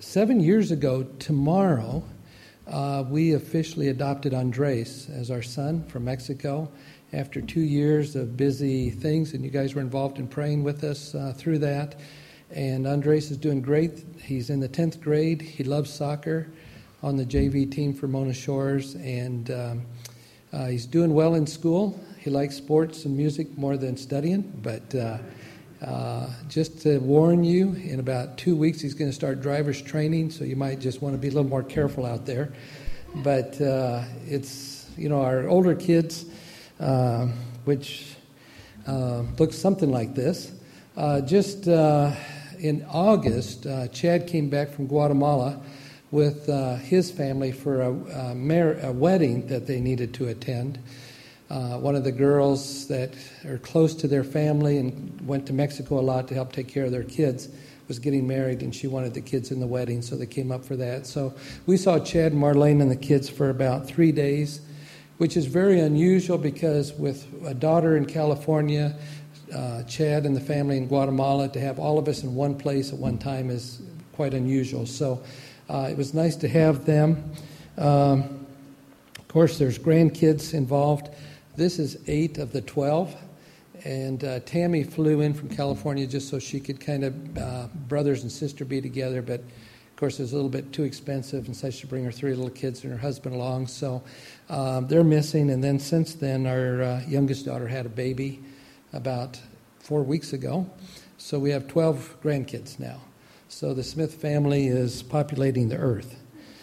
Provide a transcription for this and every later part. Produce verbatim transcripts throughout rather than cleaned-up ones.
seven years ago tomorrow, uh, we officially adopted Andres as our son from Mexico after two years of busy things, and you guys were involved in praying with us uh, through that. And Andres is doing great. He's in the tenth grade. He loves soccer on the J V team for Mona Shores, and um, uh, he's doing well in school. He likes sports and music more than studying, but uh, uh, just to warn you, in about two weeks he's going to start driver's training, so you might just want to be a little more careful out there. But uh, it's, you know, our older kids, uh, which uh, looks something like this. Uh, just uh, in August, uh, Chad came back from Guatemala with uh, his family for a, a, mar- a wedding that they needed to attend. Uh, one of the girls that are close to their family and went to Mexico a lot to help take care of their kids was getting married, and she wanted the kids in the wedding, so they came up for that. So we saw Chad and Marlene and the kids for about three days, which is very unusual because with a daughter in California, uh, Chad and the family in Guatemala, to have all of us in one place at one time is quite unusual. So uh, it was nice to have them. Um, of course, there's grandkids involved. This is eight of the twelve, and uh, Tammy flew in from California just so she could kind of uh, brothers and sister be together, but of course it was a little bit too expensive and such to bring her three little kids and her husband along, so um, they're missing. And then since then, our uh, youngest daughter had a baby about four weeks ago, so we have twelve grandkids now. So the Smith family is populating the earth.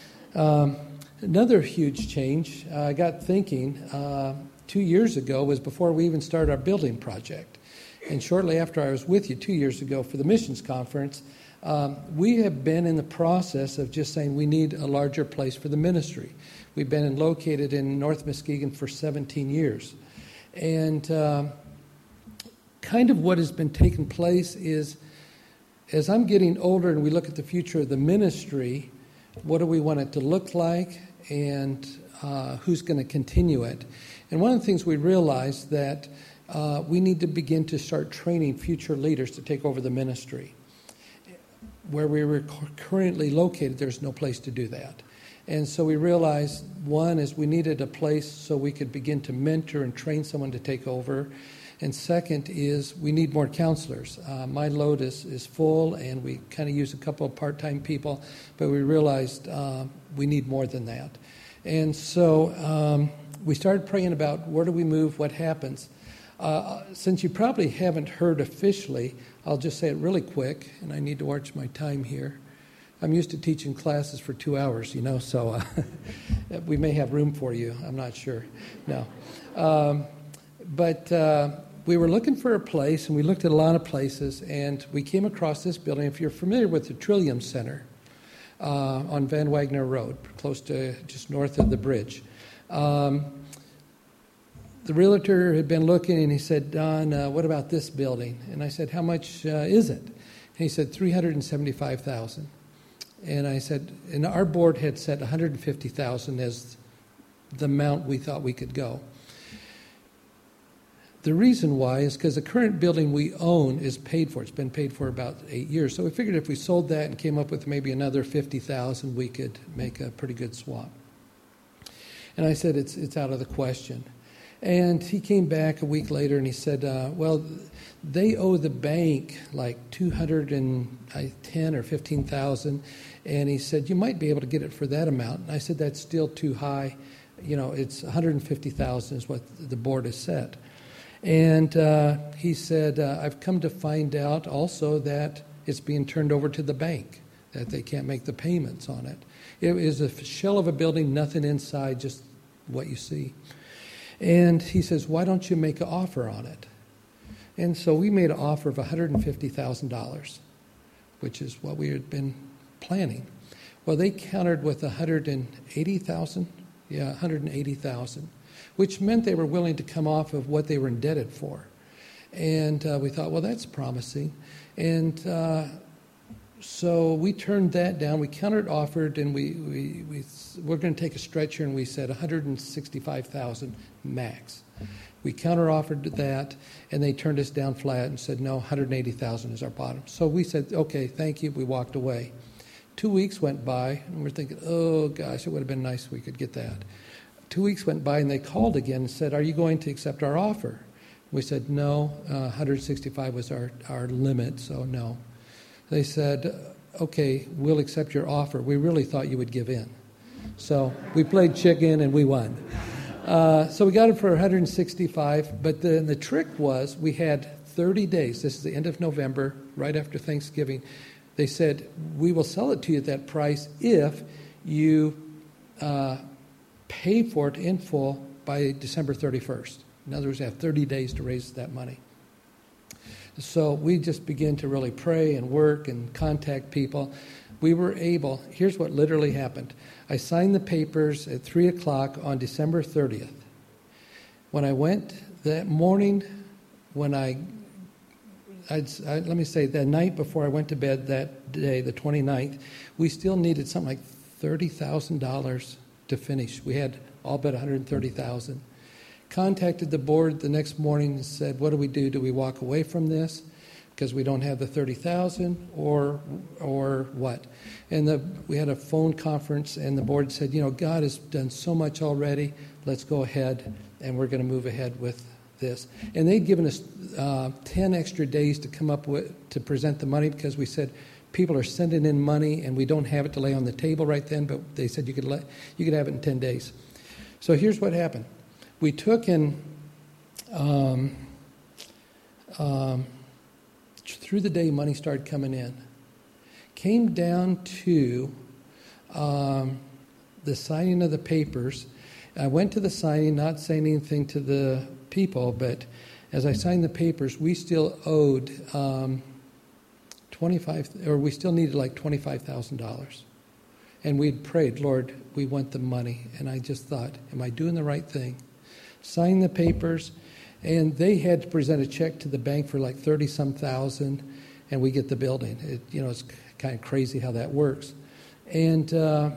Um, another huge change, uh, I got thinking, uh, two years ago was before we even started our building project. And shortly after I was with you two years ago for the missions conference, um, we have been in the process of just saying we need a larger place for the ministry. We've been in, located in North Muskegon for seventeen years. And uh, kind of what has been taking place is, as I'm getting older and we look at the future of the ministry, what do we want it to look like, and uh, who's going to continue it? And one of the things we realized that uh, we need to begin to start training future leaders to take over the ministry. Where we were currently located, there's no place to do that. And so we realized, one, is we needed a place so we could begin to mentor and train someone to take over. And second is we need more counselors. Uh, my load is, is full, and we kind of use a couple of part-time people, but we realized uh, we need more than that. And so um, we started praying about where do we move, what happens. Uh, since you probably haven't heard officially, I'll just say it really quick, and I need to watch my time here. I'm used to teaching classes for two hours, you know, so uh, we may have room for you. I'm not sure. No. Um, but uh, we were looking for a place, and we looked at a lot of places, and we came across this building. If you're familiar with the Trillium Center uh, on Van Wagner Road, close to just north of the bridge, um, the realtor had been looking, and he said, Don, uh, what about this building? And I said, how much uh, is it? And he said, three hundred seventy-five thousand dollars. And I said, and our board had set one hundred fifty thousand dollars as the amount we thought we could go. The reason why is because the current building we own is paid for. It's been paid for about eight years. So we figured if we sold that and came up with maybe another fifty thousand dollars, we could make a pretty good swap. And I said, it's it's out of the question. And he came back a week later and he said, uh, well, they owe the bank like two hundred ten or fifteen thousand. And he said, you might be able to get it for that amount. And I said, that's still too high. You know, it's one hundred fifty thousand is what the board has set. And uh, he said, uh, I've come to find out also that it's being turned over to the bank, that they can't make the payments on it. It is a shell of a building, nothing inside, just what you see. And he says, why don't you make an offer on it? And so we made an offer of one hundred fifty thousand dollars, which is what we had been planning. Well, they countered with one hundred eighty thousand dollars. Yeah, one hundred eighty thousand dollars, which meant they were willing to come off of what they were indebted for. And uh, we thought, well, that's promising. And uh, so we turned that down. We counter-offered, and we, we, we, we're going to take a stretch here, and we said one hundred sixty-five thousand dollars max. We counter-offered that, and they turned us down flat and said, no, one hundred eighty thousand dollars is our bottom. So we said, okay, thank you. We walked away. Two weeks went by, and we're thinking, oh, gosh, it would have been nice if we could get that. Two weeks went by, and they called again and said, are you going to accept our offer? We said, no, uh, one hundred sixty-five was our, our limit, so no. They said, okay, we'll accept your offer. We really thought you would give in. So we played chicken, and we won. Uh, so we got it for one hundred sixty-five, but the, the trick was we had thirty days. This is the end of November, right after Thanksgiving. They said, we will sell it to you at that price if you uh, pay for it in full by December thirty-first. In other words, you have thirty days to raise that money. So we just began to really pray and work and contact people. We were able, here's what literally happened. I signed the papers at three o'clock on December thirtieth. When I went that morning, when I, I'd, I, let me say, the night before I went to bed that day, the twenty-ninth, we still needed something like thirty thousand dollars to finish. We had all but one hundred thirty thousand dollars. Contacted the board the next morning and said, what do we do? Do we walk away from this because we don't have the thirty thousand dollars or or what? And the, we had a phone conference, and the board said, you know, God has done so much already. Let's go ahead, and we're going to move ahead with this. And they'd given us uh, ten extra days to come up with, to present the money, because we said people are sending in money, and we don't have it to lay on the table right then, but they said you could let, you could have it in ten days. So here's what happened. We took in, um, um, through the day, money started coming in. Came down to um, the signing of the papers. I went to the signing, not saying anything to the people, but as I signed the papers, we still owed um, twenty-five, or we still needed like twenty-five thousand dollars. And we'd prayed, Lord, we want the money. And I just thought, am I doing the right thing? Signed the papers, and they had to present a check to the bank for like thirty-some thousand, and we get the building. It, you know, it's kind of crazy how that works. And uh,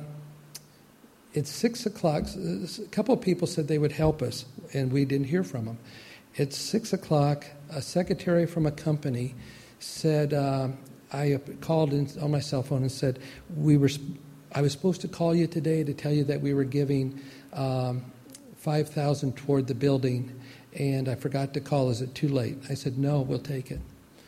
it's six o'clock. A couple of people said they would help us, and we didn't hear from them. It's six o'clock. A secretary from a company said, uh, I called in on my cell phone and said, we were. I was supposed to call you today to tell you that we were giving um, five thousand dollars toward the building, and I forgot to call. Is it too late? I said, no, we'll take it.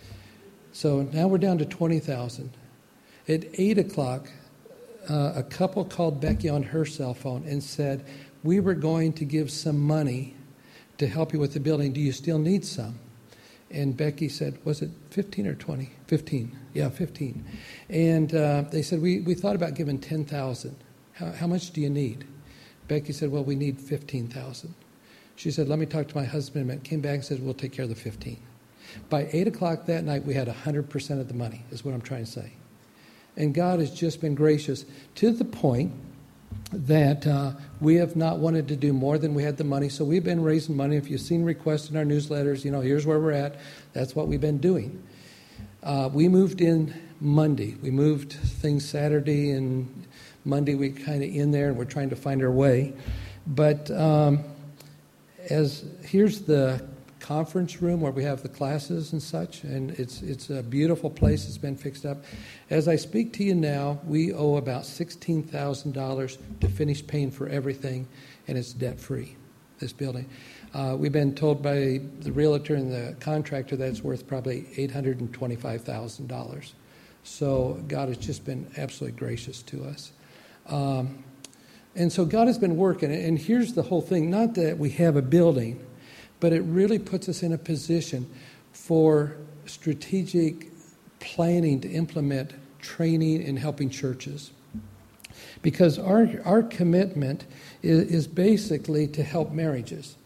So now we're down to twenty thousand dollars. At eight o'clock, uh, a couple called Becky on her cell phone and said, we were going to give some money to help you with the building. Do you still need some? And Becky said, was it fifteen or twenty? fifteen. Yeah, fifteen. And uh, they said, we, we thought about giving ten thousand dollars. How, how much do you need? Becky said, well, we need fifteen thousand dollars. She said, let me talk to my husband. And came back and said, we'll take care of the fifteen. By eight o'clock that night, we had one hundred percent of the money, is what I'm trying to say. And God has just been gracious to the point that uh, we have not wanted to do more than we had the money. So we've been raising money. If you've seen requests in our newsletters, you know, here's where we're at. That's what we've been doing. Uh, we moved in Monday. We moved things Saturday, and Monday we kind of in there, and we're trying to find our way. But um, as here's the conference room where we have the classes and such, and it's it's a beautiful place. It's been fixed up. As I speak to you now, we owe about sixteen thousand dollars to finish paying for everything, and it's debt-free, this building. Uh, we've been told by the realtor and the contractor that it's worth probably eight hundred twenty-five thousand dollars. So God has just been absolutely gracious to us. Um, and so God has been working, and here's the whole thing. Not that we have a building, but it really puts us in a position for strategic planning to implement training and helping churches. Because our our commitment is, is basically to help marriages.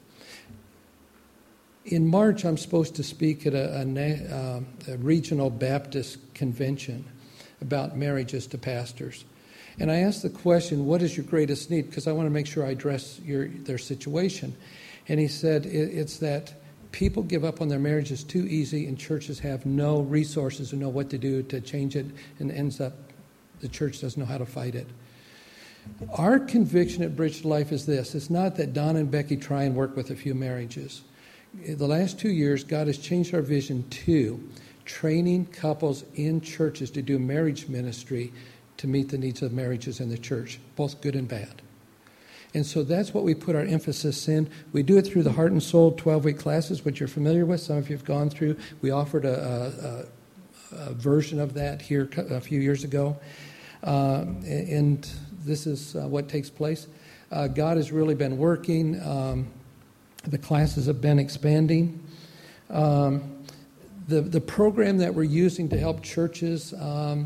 In March, I'm supposed to speak at a, a, uh, a regional Baptist convention about marriages to pastors. And I asked the question, what is your greatest need? Because I want to make sure I address your their situation. And he said, it's that people give up on their marriages too easy, and churches have no resources to know what to do to change it, and ends up the church doesn't know how to fight it. Our conviction at Bridge to Life is this. It's not that Don and Becky try and work with a few marriages. In the last two years, God has changed our vision to training couples in churches to do marriage ministry to meet the needs of marriages in the church, both good and bad. And so that's what we put our emphasis in. We do it through the Heart and Soul twelve-week classes, which you're familiar with. Some of you have gone through. We offered a, a, a version of that here a few years ago. Uh, and this is uh, what takes place. Uh, God has really been working. Um, the classes have been expanding. Um, the, the program that we're using to help churches um,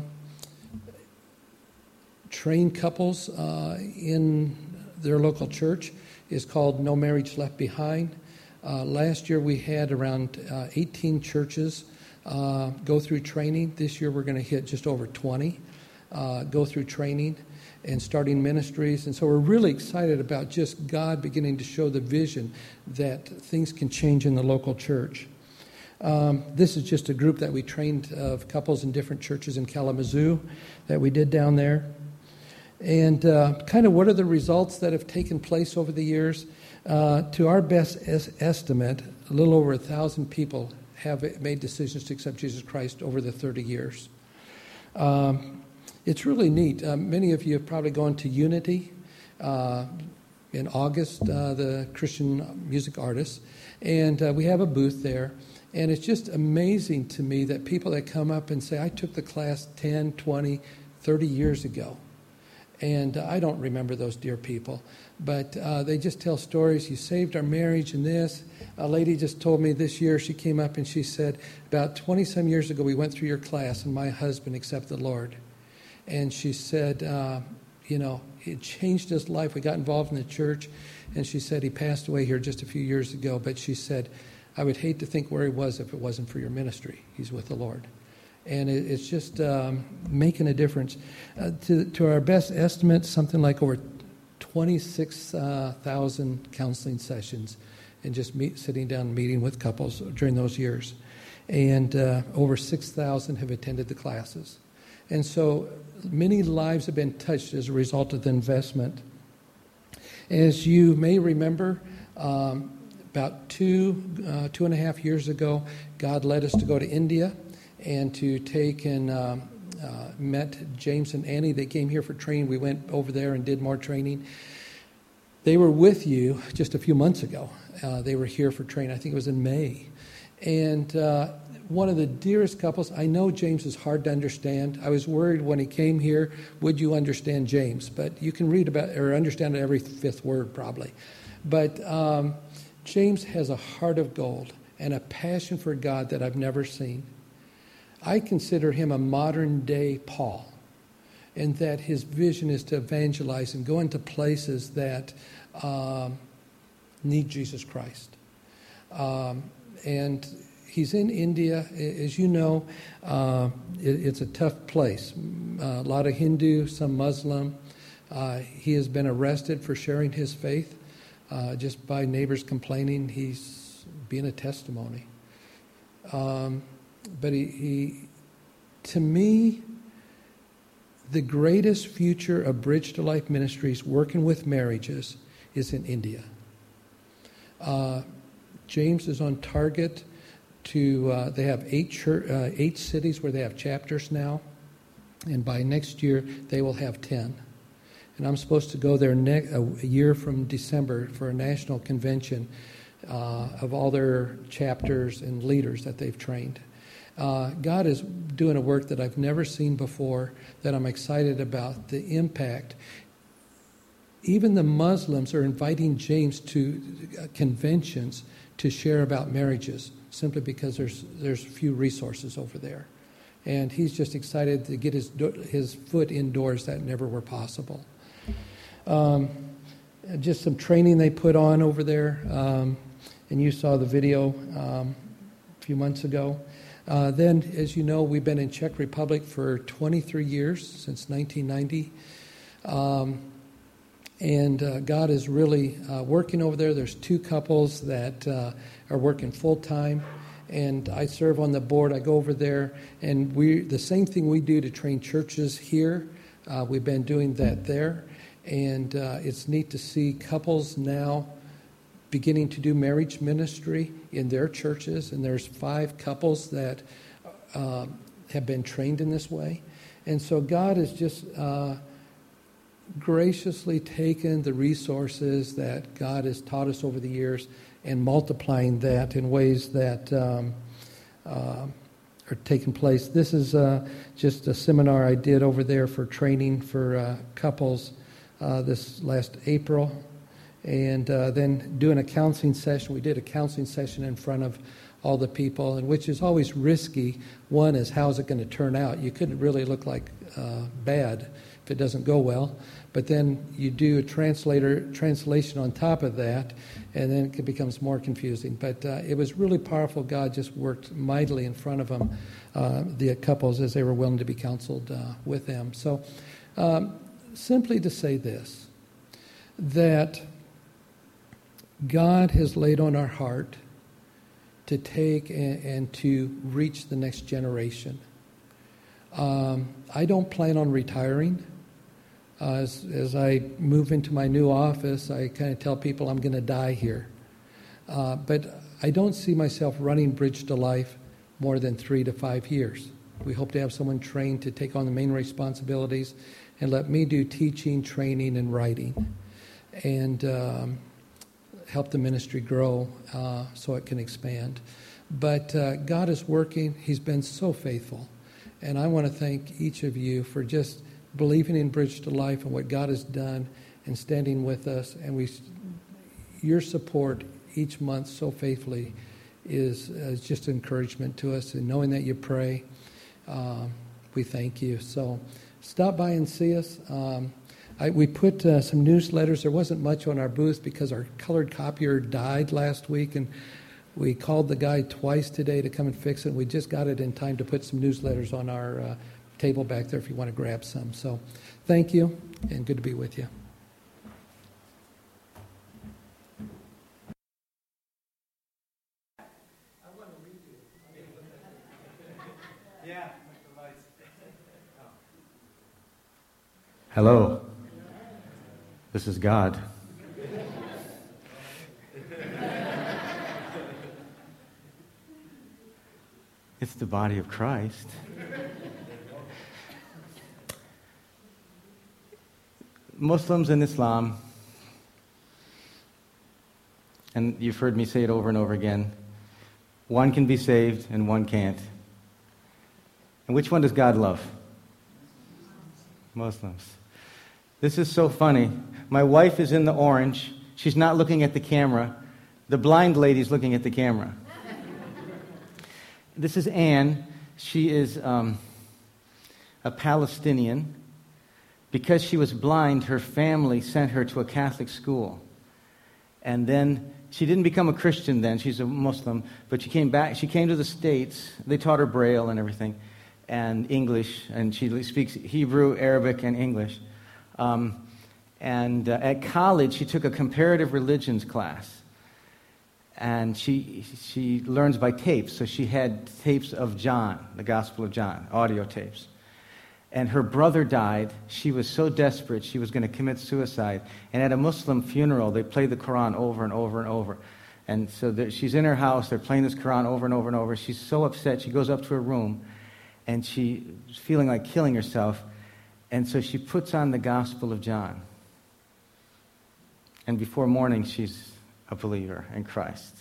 train couples uh, in their local church is called No Marriage Left Behind. Uh, last year we had around uh, eighteen churches uh, go through training. This year we're going to hit just over twenty uh, go through training and starting ministries. And so we're really excited about just God beginning to show the vision that things can change in the local church. Um, this is just a group that we trained of couples in different churches in Kalamazoo that we did down there. And uh, kind of what are the results that have taken place over the years? Uh, to our best es- estimate, a little over a thousand people have made decisions to accept Jesus Christ over the thirty years. Um, it's really neat. Uh, many of you have probably gone to Unity uh, in August, uh, the Christian music artists, and uh, we have a booth there. And it's just amazing to me that people that come up and say, I took the class ten, twenty, thirty years ago. And uh, I don't remember those dear people, but uh, they just tell stories. You saved our marriage and this. A lady just told me this year, she came up and she said, about twenty-some years ago, we went through your class and my husband accepted the Lord. And she said, uh, you know, it changed his life. We got involved in the church, and she said he passed away here just a few years ago. But she said, I would hate to think where he was if it wasn't for your ministry. He's with the Lord. And it, it's just um, making a difference. Uh, to, to our best estimate, something like over twenty-six thousand counseling sessions and just meet, sitting down and meeting with couples during those years. And uh, over six thousand have attended the classes. And so many lives have been touched as a result of the investment. As you may remember, um, about two, uh, two and a half years ago, God led us to go to India and to take and um, uh, met James and Annie. They came here for training. We went over there and did more training. They were with you just a few months ago. Uh, they were here for training. I think it was in May. And uh, one of the dearest couples. I know James is hard to understand. I was worried when he came here, would you understand James? But you can read about or understand every fifth word probably. But um, James has a heart of gold and a passion for God that I've never seen. I consider him a modern-day Paul, in that his vision is to evangelize and go into places that um, need Jesus Christ. Um, and he's in India. As you know, uh, it, it's a tough place. Uh, a lot of Hindu, some Muslim. Uh, he has been arrested for sharing his faith. Uh, just by neighbors complaining, he's being a testimony. Um, but he, he, to me, the greatest future of Bridge to Life Ministries working with marriages is in India. Uh, James is on target to, uh, they have eight, church, uh, eight cities where they have chapters now, and by next year they will have ten. And I'm supposed to go there ne- a year from December for a national convention uh, of all their chapters and leaders that they've trained. Uh, God is doing a work that I've never seen before, that I'm excited about, the impact. Even the Muslims are inviting James to conventions to share about marriages, simply because there's there's few resources over there. And he's just excited to get his his foot indoors that never were possible. Um, just some training they put on over there, um, and you saw the video um, a few months ago. Uh, then, as you know, we've been in Czech Republic for twenty-three years, since nineteen ninety. Um, and uh, God is really uh, working over there. There's two couples that uh, are working full-time, and I serve on the board. I go over there, and we the same thing we do to train churches here, uh, we've been doing that there. And uh, it's neat to see couples now beginning to do marriage ministry in their churches. And there's five couples that uh, have been trained in this way. And so God has just uh, graciously taken the resources that God has taught us over the years and multiplying that in ways that um, uh, are taking place. This is uh, just a seminar I did over there for training for uh, couples uh, this last April. And uh, then doing a counseling session. We did a counseling session in front of all the people, and which is always risky. One is, how's it going to turn out? You couldn't really look like uh, bad if it doesn't go well. But then you do a translator translation on top of that, and then it becomes more confusing. But uh, it was really powerful. God just worked mightily in front of them, uh, the couples, as they were willing to be counseled uh, with them. So um, simply to say this, that God has laid on our heart to take and, and to reach the next generation. Um, I don't plan on retiring. Uh, as, as I move into my new office, I kind of tell people I'm going to die here. Uh, but I don't see myself running Bridge to Life more than three to five years. We hope to have someone trained to take on the main responsibilities and let me do teaching, training, and writing. And um, help the ministry grow uh, so it can expand. But uh, God is working. He's been so faithful. And I want to thank each of you for just believing in Bridge to Life and what God has done and standing with us. And we, your support each month so faithfully is, is just encouragement to us. And knowing that you pray, um, we thank you. So stop by and see us. Um, I, we put uh, some newsletters. There wasn't much on our booth because our colored copier died last week, and we called the guy twice today to come and fix it. We just got it in time to put some newsletters on our uh, table back there if you want to grab some. So thank you, and good to be with you. Yeah. Hello. This is God. It's the body of Christ. Muslims and Islam, and you've heard me say it over and over again, one can be saved and one can't. And which one does God love? Muslims. This is so funny. My wife is in the orange. She's not looking at the camera. The blind lady's looking at the camera. This is Anne. She is um, a Palestinian. Because she was blind, her family sent her to a Catholic school. And then she didn't become a Christian then. She's a Muslim. But she came back. She came to the States. They taught her Braille and everything, and English. And she speaks Hebrew, Arabic, and English. Um, and uh, at college, she took a comparative religions class. And she she learns by tapes. So she had tapes of John, the Gospel of John, audio tapes. And her brother died. She was so desperate, she was going to commit suicide. And at a Muslim funeral, they played the Quran over and over and over. And so there, she's in her house. They're playing this Quran over and over and over. She's so upset. She goes up to her room, and she's feeling like killing herself. And so she puts on the Gospel of John. And before morning, she's a believer in Christ.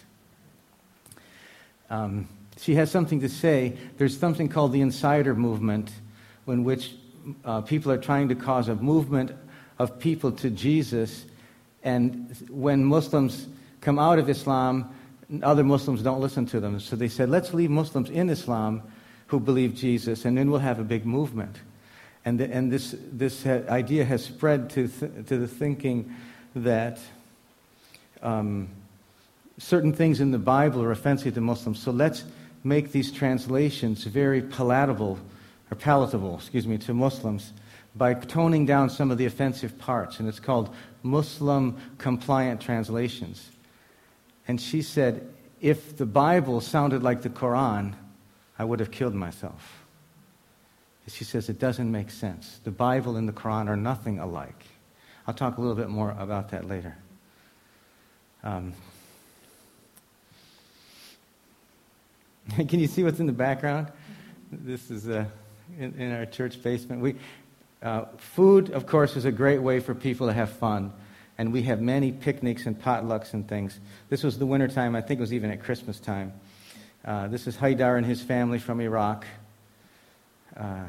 Um, she has something to say. There's something called the Insider Movement, in which uh, people are trying to cause a movement of people to Jesus. And when Muslims come out of Islam, other Muslims don't listen to them. So they said, let's leave Muslims in Islam who believe Jesus, and then we'll have a big movement. And the, and this this ha- idea has spread to th- to the thinking that um, certain things in the Bible are offensive to Muslims. So let's make these translations very palatable, or palatable, excuse me, to Muslims by toning down some of the offensive parts. And it's called Muslim compliant translations. And she said, if the Bible sounded like the Quran, I would have killed myself. She says it doesn't make sense. The Bible and the Quran are nothing alike. I'll talk a little bit more about that later. Um, can you see what's in the background? This is uh, in, in our church basement. We, uh, food, of course, is a great way for people to have fun. And we have many picnics and potlucks and things. This was the wintertime. I think it was even at Christmas time. Uh, this is Haidar and his family from Iraq. Uh,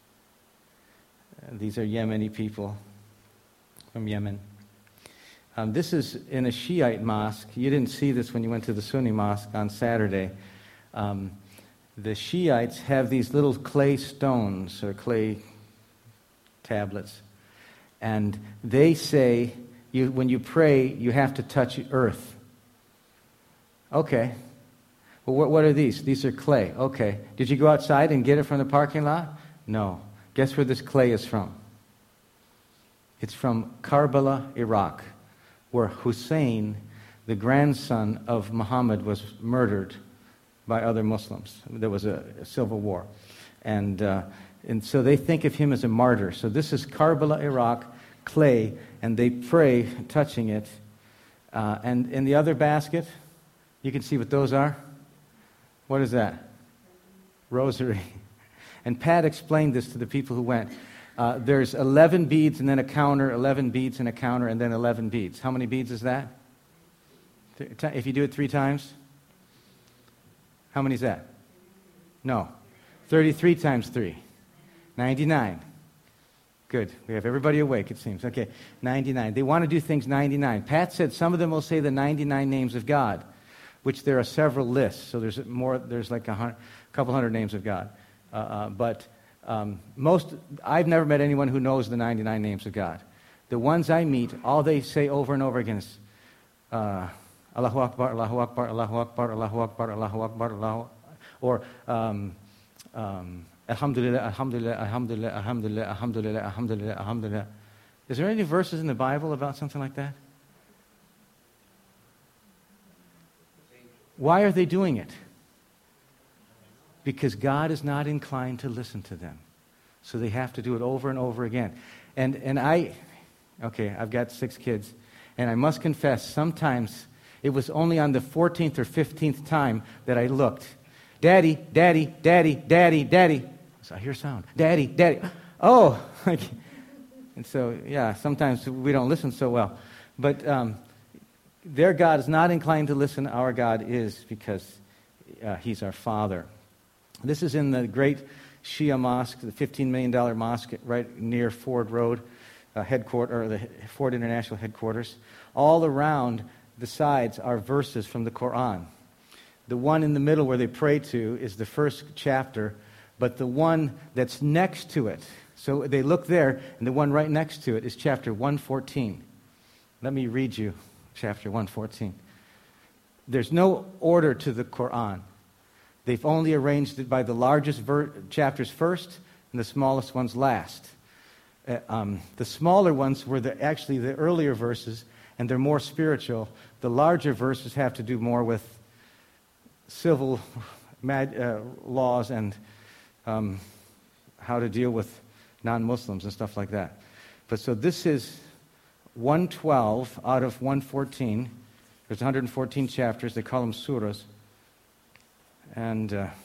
these are Yemeni people from Yemen. Um, this is in a Shiite mosque. You didn't see this when you went to the Sunni mosque on Saturday. Um, the Shiites have these little clay stones or clay tablets. And they say, you, when you pray, you have to touch earth. Okay. Well, what, what are these? These are clay. Okay. Did you go outside and get it from the parking lot? No. Guess where this clay is from? It's from Karbala, Iraq, where Hussein, the grandson of Muhammad, was murdered by other Muslims. There was a, a civil war. And, uh, and so they think of him as a martyr. So this is Karbala, Iraq, clay, and they pray touching it. Uh, and in the other basket, you can see what those are. What is that? Rosary. And Pat explained this to the people who went. Uh, there's eleven beads and then a counter, eleven beads and a counter, and then eleven beads. How many beads is that? If you do it three times? How many is that? No. thirty-three times three. ninety-nine. Good. We have everybody awake, it seems. Okay, ninety-nine. They want to do things ninety-nine. Pat said some of them will say the ninety-nine names of God, which there are several lists. So there's more. There's like a hundred, couple hundred names of God. Uh, uh, but um, most, I've never met anyone who knows the ninety-nine names of God. The ones I meet, all they say over and over again is uh, Allahu Akbar, Allahu Akbar, Allahu Akbar, Allahu Akbar, Allahu Akbar, Allahu, or um, um, Alhamdulillah, Alhamdulillah, Alhamdulillah, Alhamdulillah, Alhamdulillah, Alhamdulillah, Alhamdulillah. Is there any verses in the Bible about something like that? Why are they doing it? Because God is not inclined to listen to them. So they have to do it over and over again. And and I, okay, I've got six kids, and I must confess, sometimes it was only on the fourteenth or fifteenth time that I looked. Daddy, Daddy, Daddy, Daddy, Daddy. So I hear sound. Daddy, Daddy. Oh! And so, yeah, sometimes we don't listen so well. But um, their God is not inclined to listen. Our God is, because uh, He's our Father. This is in the great Shia mosque, the fifteen million dollars mosque right near Ford Road, uh, headquarter, or the Ford International headquarters. All around the sides are verses from the Quran. The one in the middle where they pray to is the first chapter, but the one that's next to it, so they look there, and the one right next to it is chapter one fourteen. Let me read you chapter one fourteen. There's no order to the Quran. They've only arranged it by the largest ver- chapters first and the smallest ones last. Uh, um, the smaller ones were the, actually the earlier verses, and they're more spiritual. The larger verses have to do more with civil mad, uh, laws and um, how to deal with non-Muslims and stuff like that. But so this is one twelve out of one fourteen. There's one hundred fourteen chapters. They call them surahs. And, uh,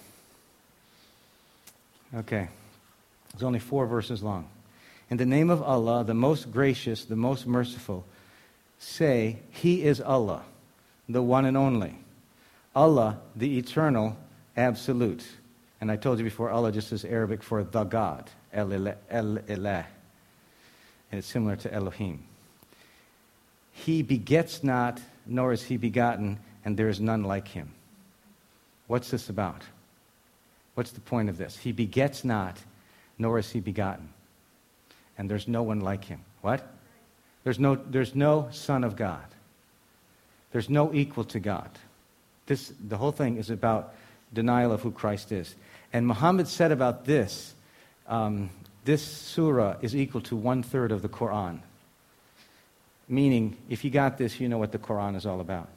okay, it's only four verses long. In the name of Allah, the most gracious, the most merciful, say, He is Allah, the one and only. Allah, the eternal, absolute. And I told you before, Allah just is Arabic for the God, El-Ilah, El-Ilah. And it's similar to Elohim. He begets not, nor is He begotten, and there is none like Him. What's this about? What's the point of this? He begets not, nor is He begotten. And there's no one like Him. What? There's no, there's no Son of God. There's no equal to God. This, the whole thing is about denial of who Christ is. And Muhammad said about this, um, this surah is equal to one-third of the Quran. Meaning, if you got this, you know what the Quran is all about.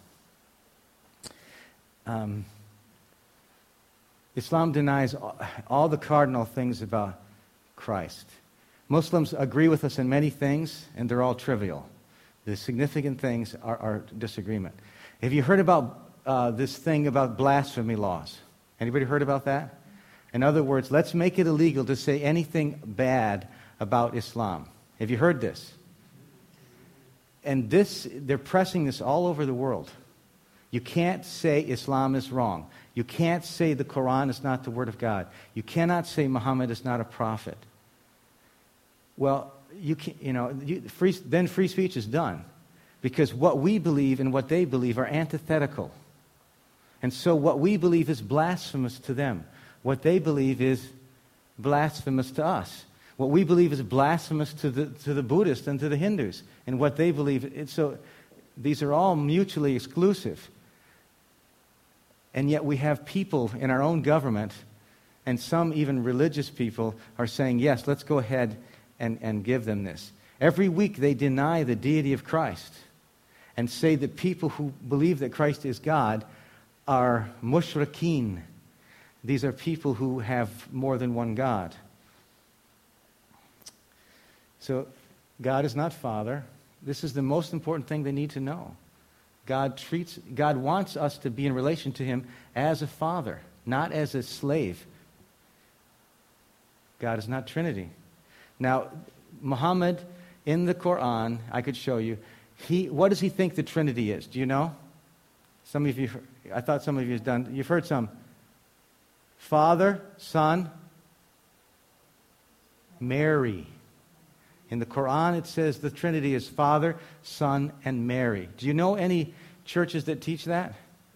Um... Islam denies all the cardinal things about Christ. Muslims agree with us in many things, and they're all trivial. The significant things are our disagreement. Have you heard about uh, this thing about blasphemy laws? Anybody heard about that? In other words, let's make it illegal to say anything bad about Islam. Have you heard this? And this, they're pressing this all over the world. You can't say Islam is wrong. You can't say the Quran is not the Word of God. You cannot say Muhammad is not a prophet. Well, you can, you know, you, free, then free speech is done, because what we believe and what they believe are antithetical. And so what we believe is blasphemous to them. What they believe is blasphemous to us. What we believe is blasphemous to the to the Buddhists and to the Hindus. And what they believe, it's so these are all mutually exclusive. And yet we have people in our own government, and some even religious people are saying, yes, let's go ahead and, and give them this. Every week they deny the deity of Christ and say that people who believe that Christ is God are mushrikeen. These are people who have more than one God. So God is not Father. This is the most important thing they need to know. God treats, God wants us to be in relation to Him as a father, not as a slave. God is not Trinity. Now, Muhammad, in the Quran, I could show you, he, what does he think the Trinity is? Do you know? Some of you, I thought some of you have done, you've heard some. Father, Son, Mary. In the Quran, it says the Trinity is Father, Son, and Mary. Do you know any churches that teach that?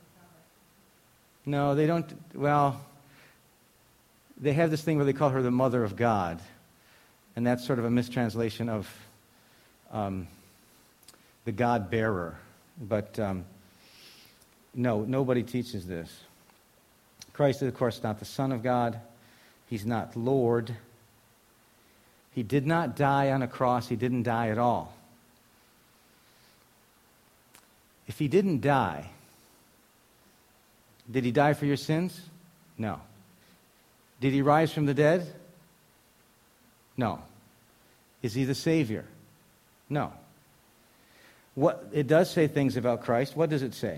No, they don't. Well, they have this thing where they call her the Mother of God. And that's sort of a mistranslation of um, the God-bearer. But um, no, nobody teaches this. Christ is, of course, not the Son of God. He's not Lord. He did not die on a cross. He didn't die at all. If he didn't die, did he die for your sins? No. Did he rise from the dead? No. Is he the Savior? No. What it does say things about Christ. What does it say?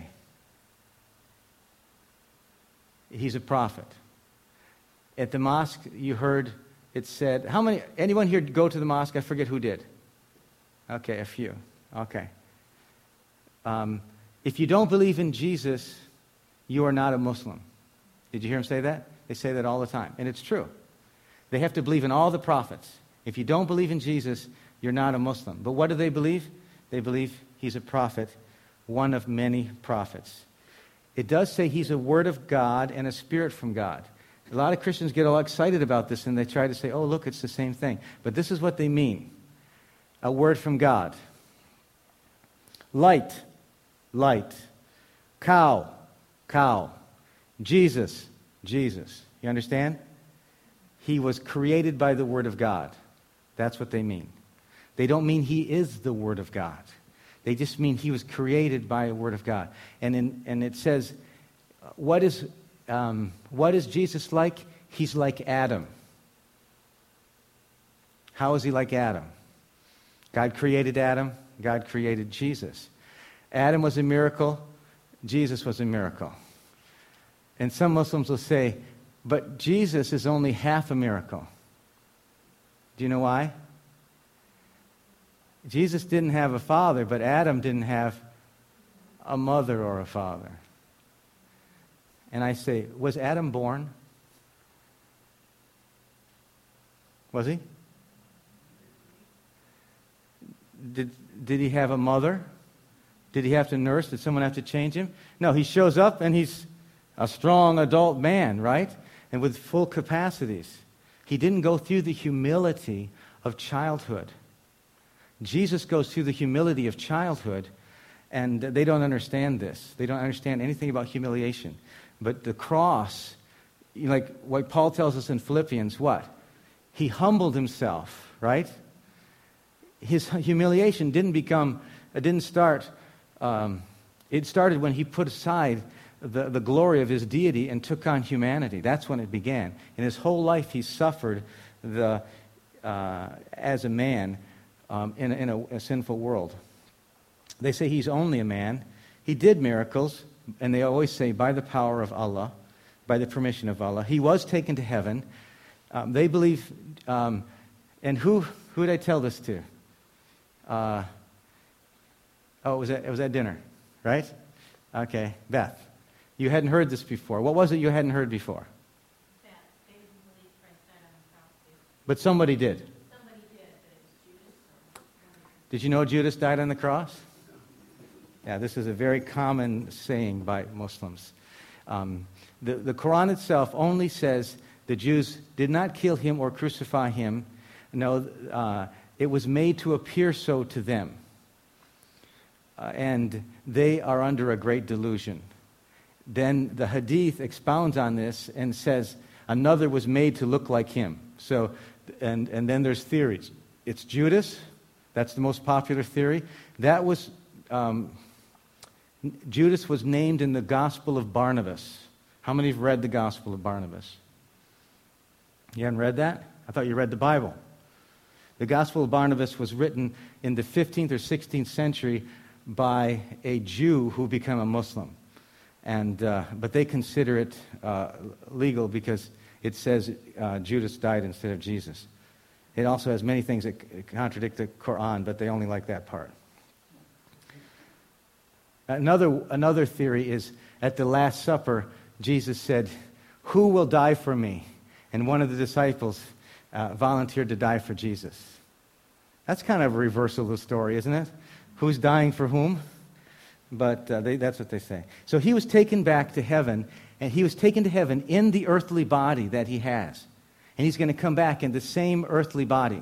He's a prophet. At the mosque, you heard it said, how many, anyone here go to the mosque? I forget who did. Okay, a few. Okay. Um, if you don't believe in Jesus, you are not a Muslim. Did you hear him say that? They say that all the time. And it's true. They have to believe in all the prophets. If you don't believe in Jesus, you're not a Muslim. But what do they believe? They believe he's a prophet, one of many prophets. It does say he's a word of God and a spirit from God. A lot of Christians get all excited about this and they try to say, oh, look, it's the same thing. But this is what they mean. A word from God. Light, light. Cow, cow. Jesus, Jesus. You understand? He was created by the Word of God. That's what they mean. They don't mean he is the Word of God. They just mean he was created by a Word of God. And in, and it says, what is um, what is Jesus like? He's like Adam. How is he like Adam? God created Adam. God created Jesus. Adam was a miracle. Jesus was a miracle. And some Muslims will say, but Jesus is only half a miracle. Do you know why? Jesus didn't have a father, but Adam didn't have a mother or a father. And I say, was Adam born? Was he? Did, did he have a mother? Did he have to nurse? Did someone have to change him? No, he shows up and he's a strong adult man, right? And with full capacities. He didn't go through the humility of childhood. Jesus goes through the humility of childhood, and they don't understand this. They don't understand anything about humiliation. But the cross, like what Paul tells us in Philippians, what? He humbled himself, right? His humiliation didn't become, it didn't start, um, it started when he put aside the, the glory of his deity and took on humanity. That's when it began. In his whole life, he suffered the uh, as a man um, in, in a, a sinful world. They say he's only a man. He did miracles, and they always say by the power of Allah. by the permission of Allah. He was taken to heaven. Um, they believe, um, and who who did I tell this to? Uh, oh, it was, at, it was at dinner, right? Okay, Beth. You hadn't heard this before. What was it you hadn't heard before? That they didn't believe Christ died on the cross. But somebody did. Somebody did, but it was Judas. Did you know Judas died on the cross? Yeah, this is a very common saying by Muslims. Um, the, the Quran itself only says the Jews did not kill him or crucify him. No, uh, it was made to appear so to them. Uh, and they are under a great delusion. Then the Hadith expounds on this and says another was made to look like him. So, and, and then there's theories. It's Judas. That's the most popular theory. That was... Um, Judas was named in the Gospel of Barnabas. How many have read the Gospel of Barnabas? You haven't read that? I thought you read the Bible. The Gospel of Barnabas was written in the fifteenth or sixteenth century by a Jew who became a Muslim. And, uh, but they consider it uh, legal because it says uh, Judas died instead of Jesus. It also has many things that contradict the Quran, but they only like that part. Another, another theory is at the Last Supper, Jesus said, "Who will die for me?" And one of the disciples uh, volunteered to die for Jesus. That's kind of a reversal of the story, isn't it? Who's dying for whom? But uh, they, that's what they say. So he was taken back to heaven, and he was taken to heaven in the earthly body that he has. And he's going to come back in the same earthly body.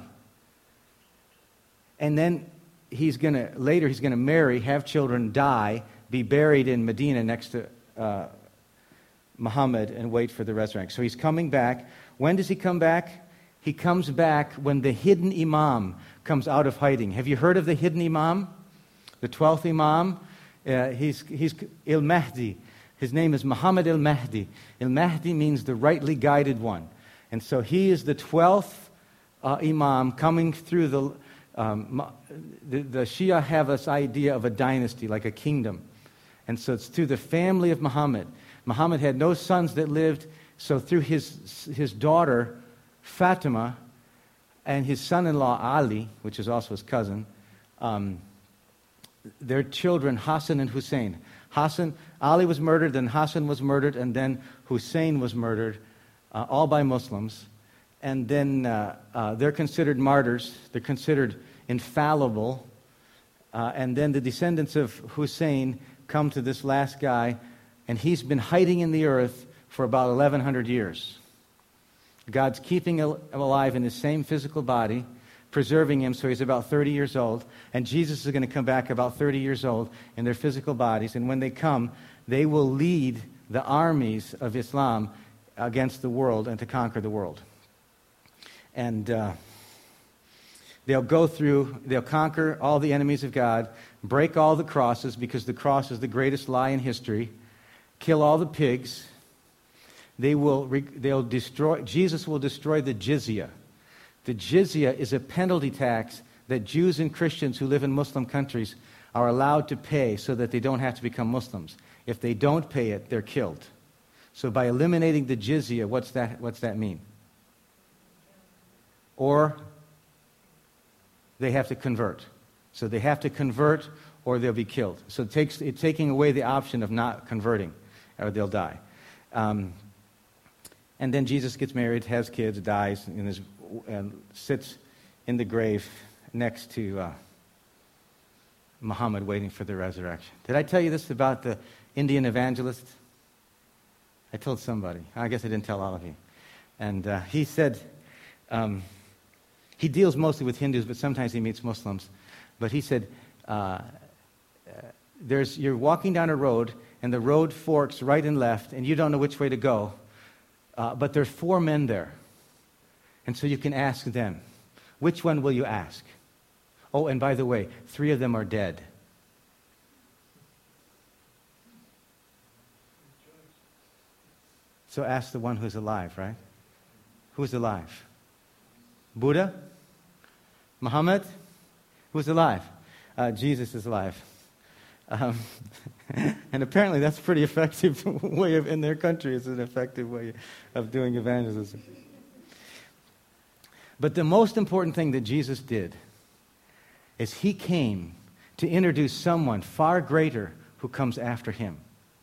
And then he's going to, later he's going to marry, have children, die, be buried in Medina next to uh, Muhammad, and wait for the resurrection. So he's coming back. When does he come back? He comes back when the hidden Imam comes out of hiding. Have you heard of the hidden Imam? The twelfth Imam? Uh, he's he's Il-Mahdi. His name is Muhammad il-Mahdi. Il-Mahdi means the rightly guided one. And so he is the twelfth uh, Imam coming through the... Um, the, the Shia have this idea of a dynasty, like a kingdom. And so it's through the family of Muhammad. Muhammad had no sons that lived, so through his, his daughter, Fatima, and his son-in-law, Ali, which is also his cousin, um, their children, Hassan and Hussein. Hassan, Ali was murdered, then Hassan was murdered, and then Hussein was murdered, uh, all by Muslims. And then uh, uh, they're considered martyrs. They're considered infallible. Uh, and then the descendants of Hussein come to this last guy, and he's been hiding in the earth for about eleven hundred years. God's keeping him alive in his same physical body, preserving him so he's about thirty years old. And Jesus is going to come back about thirty years old in their physical bodies. And when they come, they will lead the armies of Islam against the world and to conquer the world. And uh, they'll go through, they'll conquer all the enemies of God, break all the crosses, because the cross is the greatest lie in history, kill all the pigs. They will, they'll destroy, Jesus will destroy the jizya. The jizya is a penalty tax that Jews and Christians who live in Muslim countries are allowed to pay so that they don't have to become Muslims. If they don't pay it, they're killed. So by eliminating the jizya, what's that, what's that mean? Or they have to convert. So they have to convert or they'll be killed. So it takes, it's taking away the option of not converting or they'll die. Um, and then Jesus gets married, has kids, dies, and, is, and sits in the grave next to uh, Muhammad waiting for the resurrection. Did I tell you this about the Indian evangelist? I told somebody. I guess I didn't tell all of you. And uh, he said... Um, He deals mostly with Hindus, but sometimes he meets Muslims. But he said, uh, there's, you're walking down a road, and the road forks right and left, and you don't know which way to go. Uh, but there's four men there. And so you can ask them, which one will you ask? Oh, and by the way, three of them are dead. So ask the one who's alive, right? Who's alive? Buddha? Muhammad? Who's alive? Uh, Jesus is alive. Um, and apparently that's a pretty effective way of, in their country, it's an effective way of doing evangelism. But the most important thing that Jesus did is he came to introduce someone far greater who comes after him.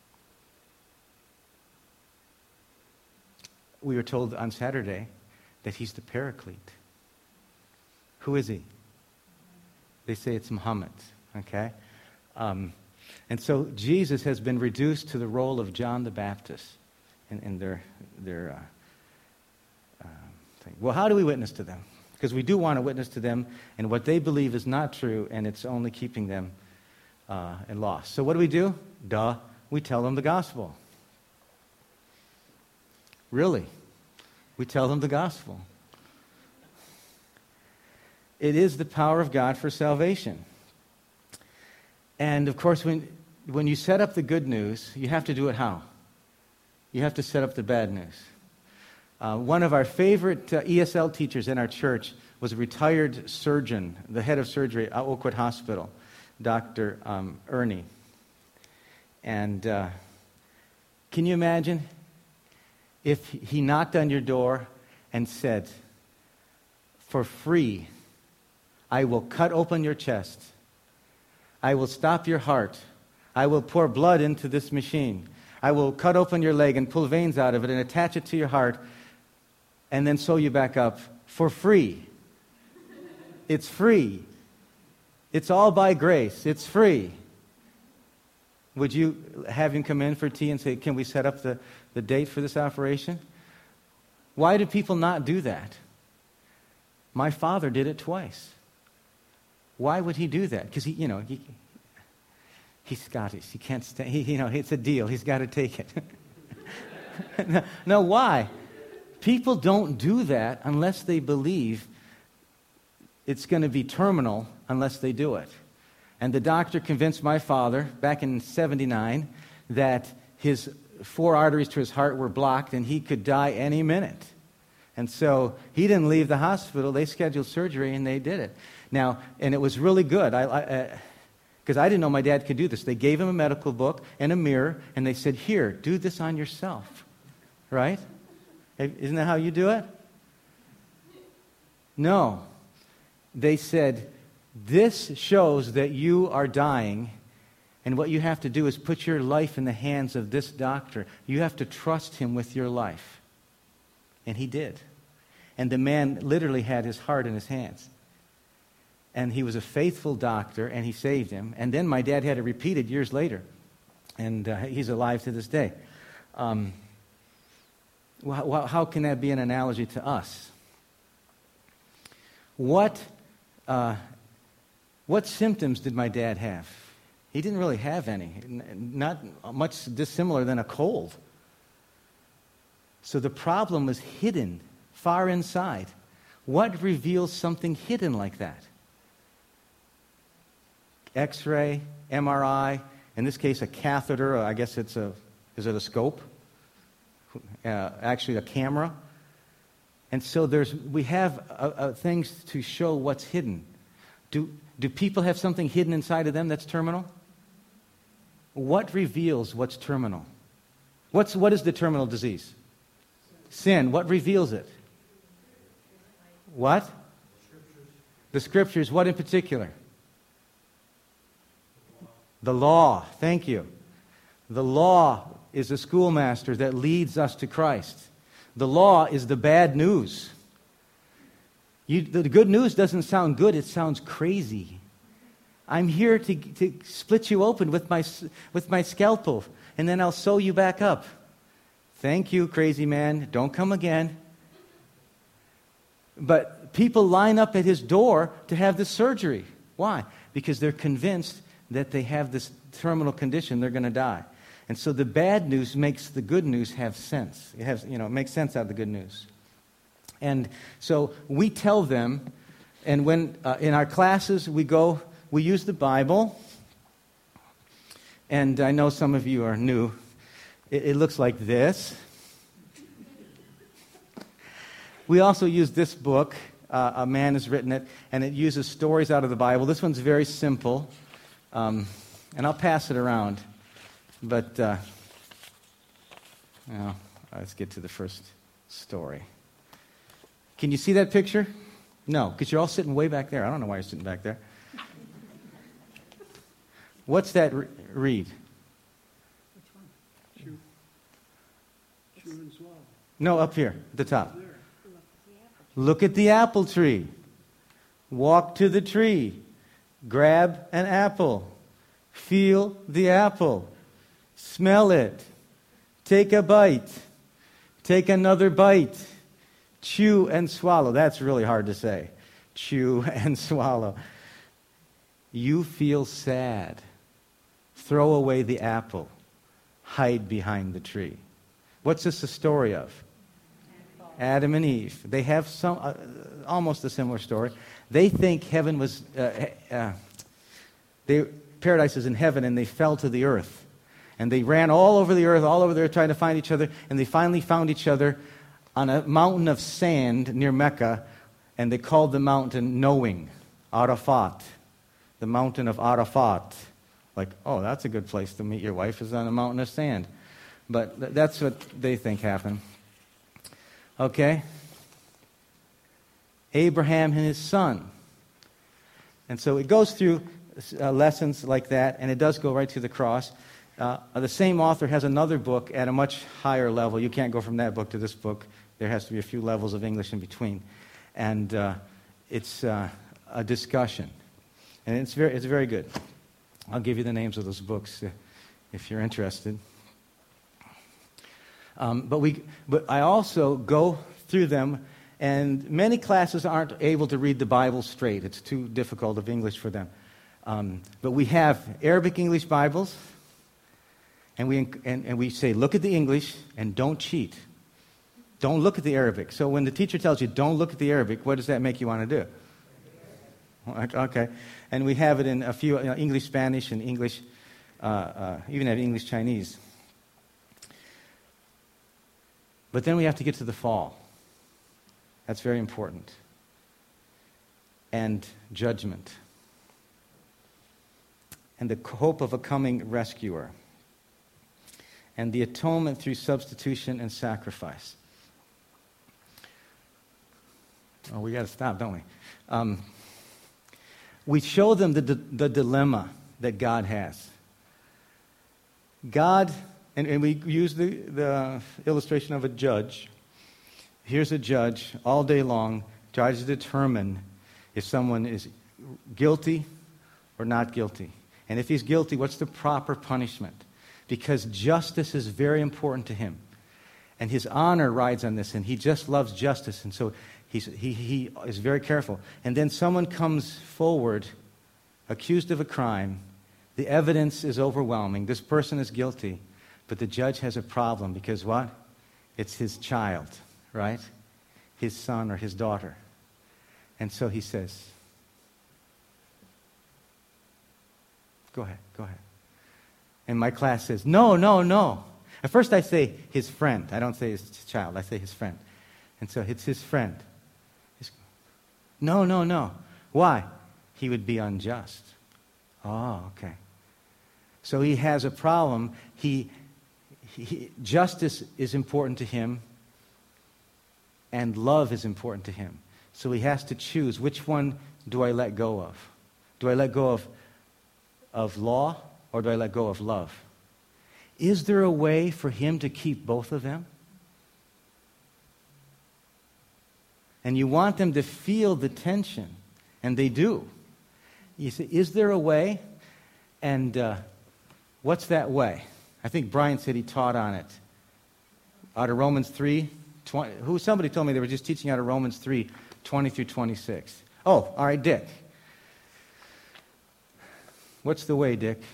We were told on Saturday that he's the Paraclete. Who is he? They say it's Muhammad, okay? Um, and so Jesus has been reduced to the role of John the Baptist in, in their, their uh, uh, thing. Well, how do we witness to them? Because we do want to witness to them, and what they believe is not true, and it's only keeping them uh, in loss. So what do we do? Duh, we tell them the gospel. Really, we tell them the gospel. It is the power of God for salvation. And of course, when, when you set up the good news, you have to do it how? You have to set up the bad news. Uh, one of our favorite uh, E S L teachers in our church was a retired surgeon, the head of surgery at Oakwood Hospital, Doctor Um, Ernie. And uh, can you imagine if he knocked on your door and said, for free, I will cut open your chest. I will stop your heart. I will pour blood into this machine. I will cut open your leg and pull veins out of it and attach it to your heart and then sew you back up for free. It's free. It's all by grace. It's free. Would you have him come in for tea and say, can we set up the, the date for this operation? Why do people not do that? My father did it twice. Why would he do that? Because he, you know, he, he's Scottish. He can't stay. He, you know, it's a deal. He's got to take it. no, no, why? People don't do that unless they believe it's going to be terminal unless they do it. And the doctor convinced my father back in seventy-nine that his four arteries to his heart were blocked and he could die any minute. And so he didn't leave the hospital. They scheduled surgery and they did it. Now, and it was really good. I, because I, I didn't know my dad could do this. They gave him a medical book and a mirror, and they said, here, do this on yourself. Right? Isn't that how you do it? No. They said, this shows that you are dying, and what you have to do is put your life in the hands of this doctor. You have to trust him with your life. And he did. And the man literally had his heart in his hands. And he was a faithful doctor, and he saved him. And then my dad had it repeated years later. And uh, he's alive to this day. Um, well, how can that be an analogy to us? What, uh, what symptoms did my dad have? He didn't really have any. Not much dissimilar than a cold. So the problem was hidden, far inside. What reveals something hidden like that? X-ray, M R I, in this case a catheter, I guess it's a, is it a scope? Uh, actually a camera. And so there's, we have uh, uh, things to show what's hidden. Do, do people have something hidden inside of them that's terminal? What reveals what's terminal? What's, what is the terminal disease? Sin. What reveals it? What? The Scriptures. What in particular? The law. Thank you. The law is a schoolmaster that leads us to Christ. The law is the bad news. You, the good news doesn't sound good, it sounds crazy. I'm here to, to split you open with my, with my scalpel, and then I'll sew you back up. Thank you, crazy man. Don't come again. But people line up at his door to have this surgery. Why? Because they're convinced that they have this terminal condition, they're going to die. And so the bad news makes the good news have sense. It has, you know, it makes sense out of the good news. And so we tell them, and when uh, in our classes we go, we use the Bible. And I know some of you are new. It, it looks like this. We also use this book. Uh, a man has written it, and it uses stories out of the Bible. This one's very simple. Um, and I'll pass it around, but uh, well, let's get to the first story. Can you see that picture? No, because you're all sitting way back there. I don't know why you're sitting back there. What's that re- read? Which one? Chew. Chew and swallow. No, up here, at the top. There. Look at the apple tree. Walk to the tree. Grab an apple. Feel the apple. Smell it. Take a bite. Take another bite. Chew and swallow. That's really hard to say. Chew and swallow. You feel sad. Throw away the apple. Hide behind the tree. What's this a story of? Adam and Eve. They have some uh, almost a similar story. They think heaven was uh, uh, they paradise is in heaven, and they fell to the earth, and they ran all over the earth, all over there, trying to find each other, and they finally found each other on a mountain of sand near Mecca, and they called the mountain Knowing, Arafat, the mountain of Arafat. Like, oh, that's a good place to meet your wife, is on a mountain of sand. But th- that's what they think happened. Okay? Abraham and his son. And so it goes through uh, lessons like that, and it does go right to the cross. Uh, the same author has another book at a much higher level. You can't go from that book to this book. There has to be a few levels of English in between. And uh, it's uh, a discussion. And it's very, it's very good. I'll give you the names of those books uh, if you're interested. Um, but we, but I also go through them, and many classes aren't able to read the Bible straight. It's too difficult of English for them. Um, but we have Arabic English Bibles, and we and, and we say, look at the English and don't cheat. Don't look at the Arabic. So when the teacher tells you don't look at the Arabic, what does that make you want to do? Okay, and we have it in a few, you know, English Spanish and English, uh, uh, even have English Chinese. But then we have to get to the fall. That's very important. And judgment. And the hope of a coming rescuer. And the atonement through substitution and sacrifice. Oh, we got to stop, don't we? Um, we show them the, the dilemma that God has. God, and, and we use the, the illustration of a judge. Here's a judge all day long tries to determine if someone is guilty or not guilty. And if he's guilty, what's the proper punishment? Because justice is very important to him. And his honor rides on this, and he just loves justice. And so he's, he, he is very careful. And then someone comes forward accused of a crime. The evidence is overwhelming. This person is guilty. But the judge has a problem because what? It's his child, right? His son or his daughter. And so he says, go ahead, go ahead. And my class says, no, no, no. At first I say his friend. I don't say his child. I say his friend. And so it's his friend. His, no, no, no. Why? He would be unjust. Oh, okay. So he has a problem. He, he justice is important to him, and love is important to him. So he has to choose, which one do I let go of? Do I let go of, of law, or do I let go of love? Is there a way for him to keep both of them? And you want them to feel the tension, and they do. You say, is there a way? And uh, what's that way? I think Brian said he taught on it. Out of Romans three, twenty, who, somebody told me they were just teaching out of Romans three, twenty through twenty-six. Oh, all right, Dick. What's the way, Dick?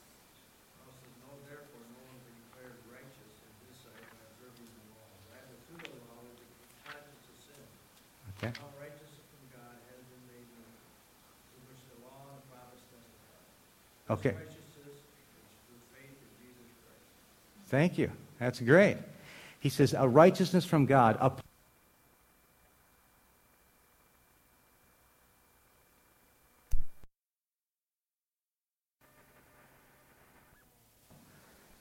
Okay. All righteousness from God has been made known, to which the law and the prophets testify. Okay. Righteousness is through faith in Jesus Christ. Thank you. That's great. He says, a righteousness from God. A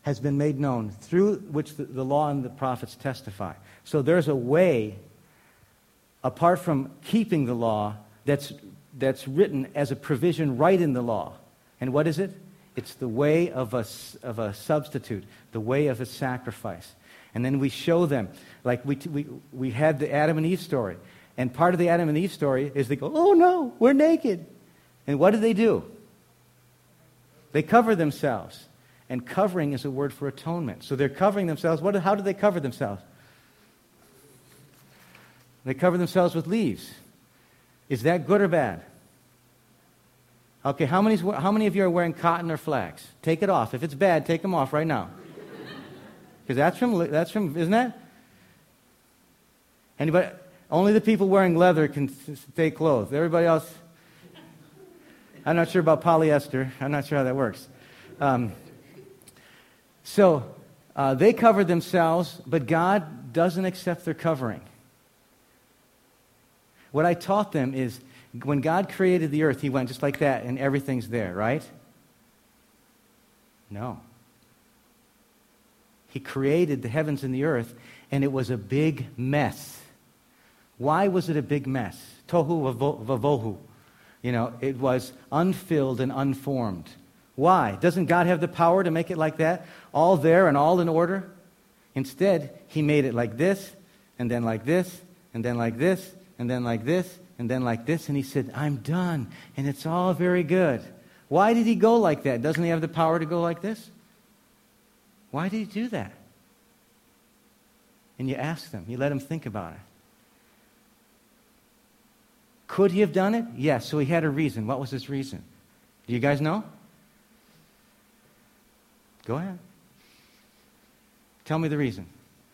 has been made known, through which the, the law and the prophets testify. So there's a way, apart from keeping the law, that's, that's written as a provision right in the law. And what is it? It's the way of a, of a substitute, the way of a sacrifice. And then we show them, like we, we, we had the Adam and Eve story. And part of the Adam and Eve story is they go, oh no, we're naked. And what do they do? They cover themselves. And covering is a word for atonement. So they're covering themselves. What, how do they cover themselves? They cover themselves with leaves. Is that good or bad? Okay, how many, how many of you are wearing cotton or flax? Take it off. If it's bad, take them off right now. Because that's from, that's from, isn't that? Anybody? Only the people wearing leather can stay clothed. Everybody else, I'm not sure about polyester. I'm not sure how that works. Um, so, uh, they cover themselves, but God doesn't accept their covering. What I taught them is, when God created the earth, He went just like that, and everything's there, right? No. He created the heavens and the earth, and it was a big mess. Why was it a big mess? Tohu vavohu. You know, it was unfilled and unformed. Why? Doesn't God have the power to make it like that? All there and all in order? Instead, He made it like this, and then like this, and then like this, and then like this, and then like this, and He said, I'm done, and it's all very good. Why did He go like that? Doesn't He have the power to go like this? Why did He do that? And you ask them, you let them think about it. Could He have done it? Yes, so He had a reason. What was His reason? Do you guys know? Go ahead. Tell me the reason.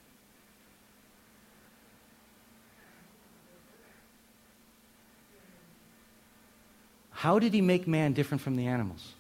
How did He make man different from the animals?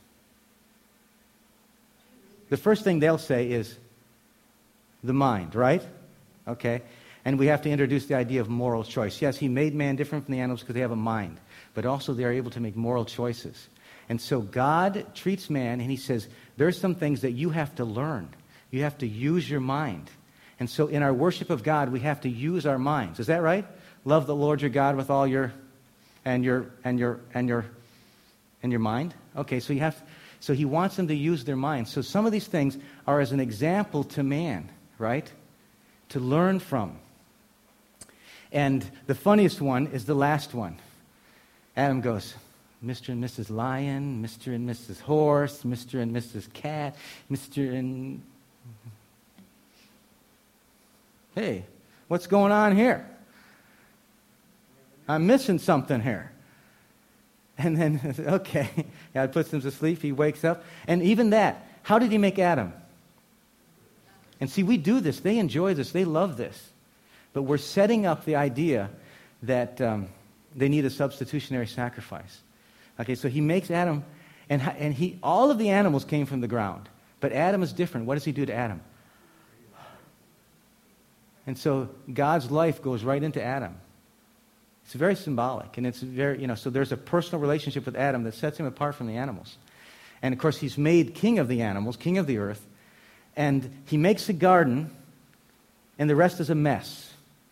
The first thing they'll say is the mind, right? Okay. And we have to introduce the idea of moral choice. Yes, He made man different from the animals because they have a mind, but also they're able to make moral choices. And so God treats man, and He says, there's some things that you have to learn. You have to use your mind. And so in our worship of God, we have to use our minds. Is that right? Love the Lord your God with all your, and your, and your, and your, and your mind? Okay, so you have, so He wants them to use their minds. So some of these things are as an example to man, right? To learn from. And the funniest one is the last one. Adam goes, Mister and Missus Lion, Mister and Missus Horse, Mister and Missus Cat, Mister and... Hey, what's going on here? I'm missing something here. And then, okay, God puts him to sleep, he wakes up. And even that, how did He make Adam? And see, we do this. They enjoy this. They love this. But we're setting up the idea that um, they need a substitutionary sacrifice. Okay, so He makes Adam, and, and he, all of the animals came from the ground. But Adam is different. What does He do to Adam? And so God's life goes right into Adam. It's very symbolic, and it's very, you know, so there's a personal relationship with Adam that sets him apart from the animals. And of course, He's made king of the animals, king of the earth, and He makes a garden, and the rest is a mess.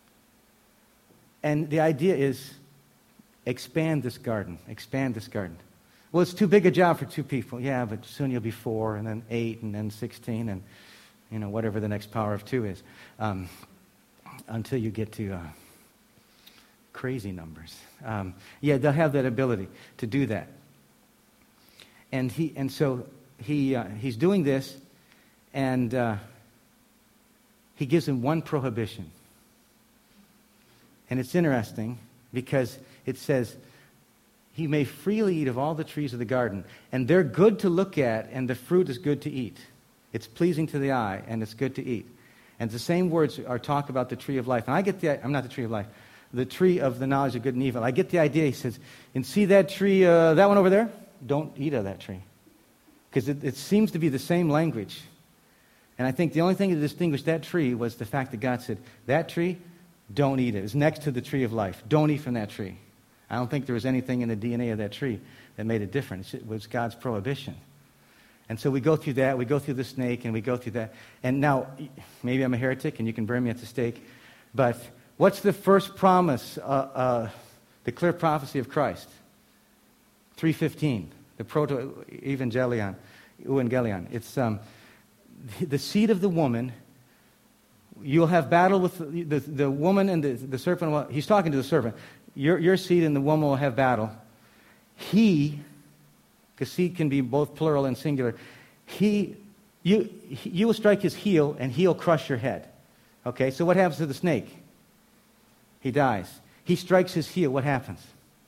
And the idea is, expand this garden, expand this garden. Well, it's too big a job for two people. Yeah, but soon you'll be four, and then eight, and then sixteen, and, you know, whatever the next power of two is, um, until you get to uh, crazy numbers. Um, yeah, they'll have that ability to do that. And he, and so he, uh, he's doing this, and uh, He gives him one prohibition. And it's interesting because it says, He may freely eat of all the trees of the garden, and they're good to look at, and the fruit is good to eat. It's pleasing to the eye, and it's good to eat. And the same words are talk about the tree of life. And I get the, I'm not the tree of life, the tree of the knowledge of good and evil. I get the idea. He says, and see that tree, uh, that one over there? Don't eat of that tree. Because it, it seems to be the same language. And I think the only thing that distinguished that tree was the fact that God said, that tree, don't eat it. It's next to the tree of life. Don't eat from that tree. I don't think there was anything in the D N A of that tree that made it different. It was God's prohibition. And so we go through that, we go through the snake, and we go through that. And now, maybe I'm a heretic, and you can burn me at the stake, but what's the first promise, uh, uh, the clear prophecy of Christ? three fifteen, the proto-evangelion, evangelion. It's um, the seed of the woman. You'll have battle with the, the, the woman and the, the serpent. Well, he's talking to the serpent. Your, your seed and the woman will have battle. He, because seed can be both plural and singular, he, you, you will strike his heel and he'll crush your head. Okay, so what happens to the snake? He dies. He strikes his heel. What happens?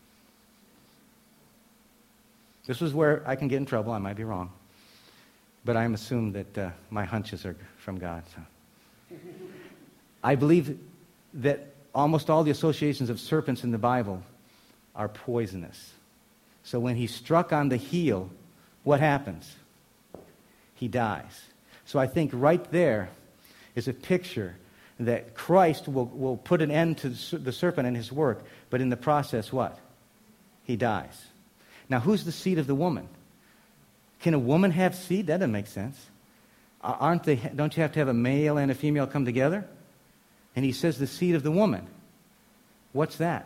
This is where I can get in trouble. I might be wrong. But I'm assuming that uh, my hunches are from God. So. I believe that almost all the associations of serpents in the Bible are poisonous. So when he struck on the heel, what happens? He dies. So I think right there is a picture that Christ will, will put an end to the serpent and his work, but in the process, what? He dies. Now, who's the seed of the woman? Can a woman have seed? That doesn't make sense. Aren't they? Don't you have to have a male and a female come together? And he says the seed of the woman. What's that?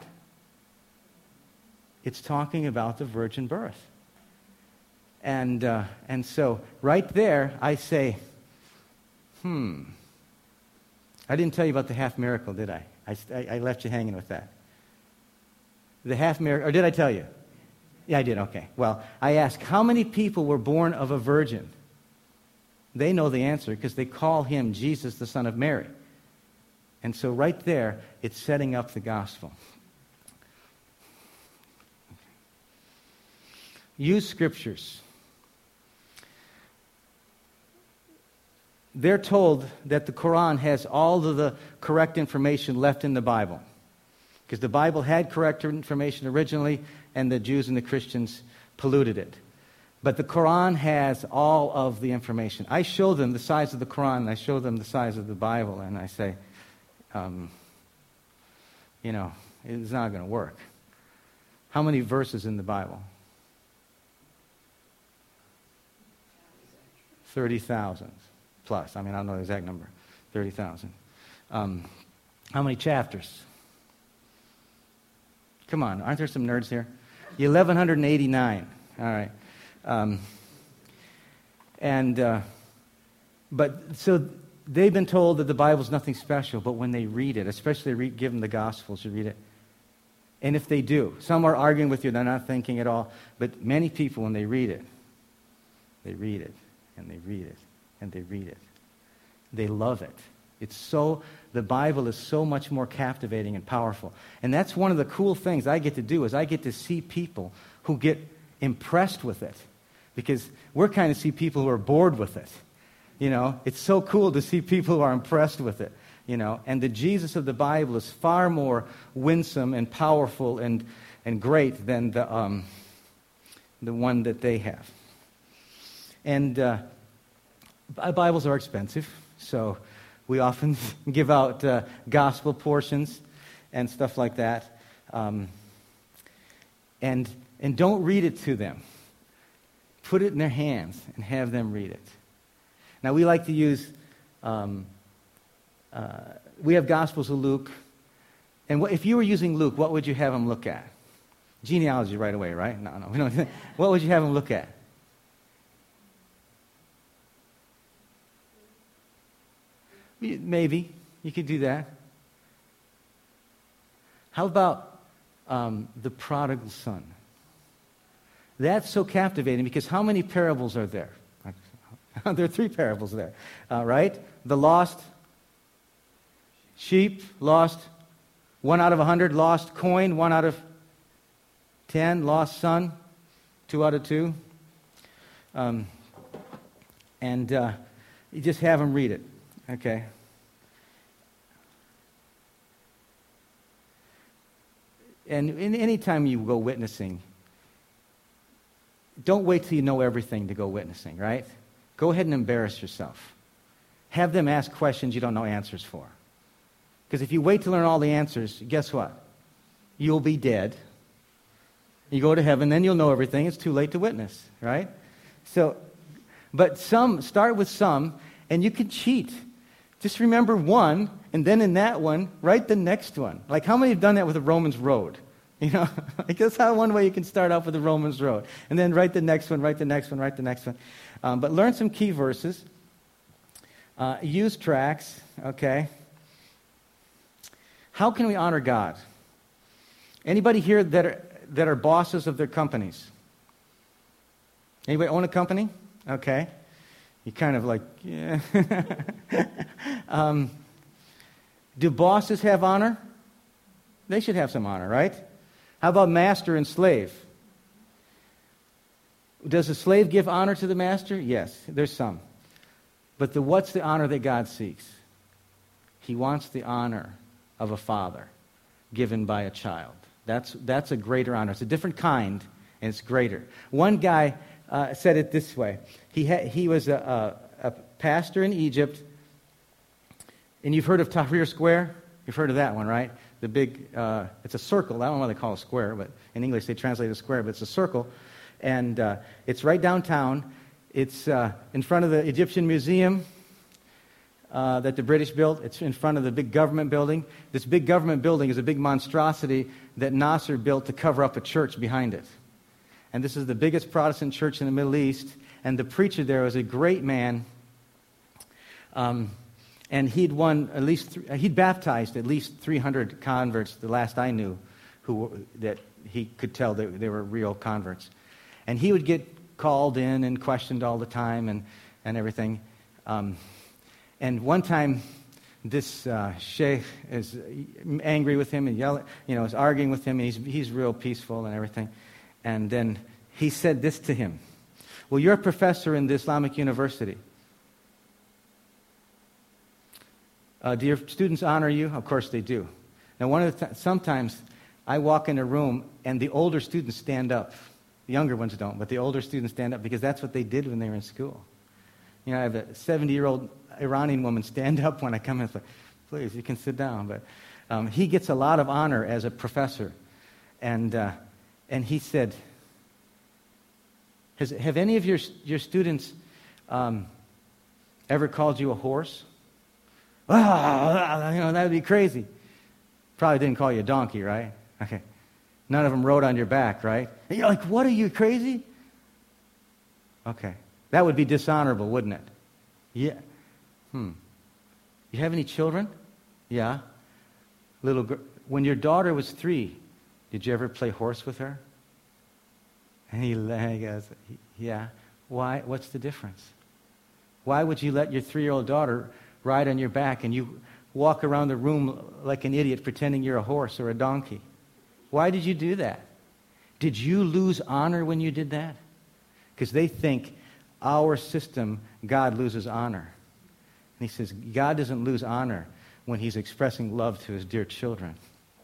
It's talking about the virgin birth. And uh, and so right there, I say, hmm. I didn't tell you about the half miracle, did I? I, I left you hanging with that. The half miracle, or did I tell you? Yeah, I did, okay. Well, I asked, how many people were born of a virgin? They know the answer because they call him Jesus, the son of Mary. And so right there, it's setting up the gospel. Use scriptures. They're told that the Quran has all of the correct information left in the Bible. Because the Bible had correct information originally, and the Jews and the Christians polluted it. But the Quran has all of the information. I show them the size of the Quran, and I show them the size of the Bible, and I say, um, you know, it's not going to work. How many verses in the Bible? thirty thousand plus. I mean, I don't know the exact number. thirty thousand. Um, how many chapters? Come on, aren't there some nerds here? eleven eighty-nine. All right. Um, and, uh, but, so they've been told that the Bible's nothing special, but when they read it, especially read, give them the Gospels to read it, and if they do, some are arguing with you, they're not thinking at all, but many people, when they read it, they read it, and they read it, and they read it. They love it. It's so, the Bible is so much more captivating and powerful. And that's one of the cool things I get to do, is I get to see people who get impressed with it. Because we're kind of see people who are bored with it. You know, it's so cool to see people who are impressed with it. You know, and the Jesus of the Bible is far more winsome and powerful and, and great than the, um, the one that they have. And uh, Bibles are expensive, so we often give out uh, gospel portions and stuff like that. Um, and and don't read it to them. Put it in their hands and have them read it. Now, we like to use, um, uh, we have Gospels of Luke. And what, if you were using Luke, what would you have them look at? Genealogy right away, right? No, no. We don't, what would you have them look at? Maybe. You could do that. How about um, the prodigal son? That's so captivating because how many parables are there? There are three parables there, uh, right? The lost sheep, lost one out of a hundred, lost coin, one out of ten, lost son, two out of two. Um, and uh, you just have them read it, okay? And any time you go witnessing, don't wait till you know everything to go witnessing, right? Go ahead and embarrass yourself. Have them ask questions you don't know answers for. Because if you wait to learn all the answers, guess what? You'll be dead. You go to heaven, then you'll know everything. It's too late to witness, right? So But some, start with some, and you can cheat. Just remember one, and then in that one, write the next one. Like, how many have done that with the Romans Road? You know, like that's how one way you can start off with the Romans Road. And then write the next one, write the next one, write the next one. Um, but learn some key verses. Uh, use tracks, okay? How can we honor God? Anybody here that are, that are bosses of their companies? Anybody own a company? Okay. You kind of like, yeah. um, do bosses have honor? They should have some honor, right? How about master and slave? Does the slave give honor to the master? Yes, there's some. But the, what's the honor that God seeks? He wants the honor of a father given by a child. That's, that's a greater honor. It's a different kind, and it's greater. One guy uh, said it this way. He, ha- he was a, a, a pastor in Egypt, and you've heard of Tahrir Square? You've heard of that one, right? The big, uh, it's a circle. I don't know why they call it a square, but in English they translate it as square, but it's a circle. And uh, it's right downtown. It's uh, in front of the Egyptian Museum uh, that the British built. It's in front of the big government building. This big government building is a big monstrosity that Nasser built to cover up a church behind it. And this is the biggest Protestant church in the Middle East. And the preacher there was a great man. Um, and he'd won at least, th- he'd baptized at least three hundred converts, the last I knew, who that he could tell that they were real converts. And he would get called in and questioned all the time and, and everything. Um, and one time, this uh, sheikh is angry with him and yelling, you know, is arguing with him, and he's, he's real peaceful and everything. And then he said this to him. Well, you're a professor in the Islamic University. Uh, do your students honor you? Of course they do. Now, one of the th- sometimes I walk in a room and the older students stand up. The younger ones don't, but the older students stand up because that's what they did when they were in school. You know, I have a seventy-year-old Iranian woman stand up when I come in. It's like, please, you can sit down. But um, he gets a lot of honor as a professor. And uh, and he said, Has, have any of your your students um, ever called you a horse? Ah, you know, that would be crazy. Probably didn't call you a donkey, right? Okay. None of them rode on your back, right? And you're like, what, are you crazy? Okay. That would be dishonorable, wouldn't it? Yeah. Hmm. You have any children? Yeah. Little girl. When your daughter was three, did you ever play horse with her? And he, he goes, yeah. Why? What's the difference? Why would you let your three-year-old daughter ride on your back and you walk around the room like an idiot pretending you're a horse or a donkey? Why did you do that? Did you lose honor when you did that? Because they think our system, God loses honor. And he says, God doesn't lose honor when he's expressing love to his dear children.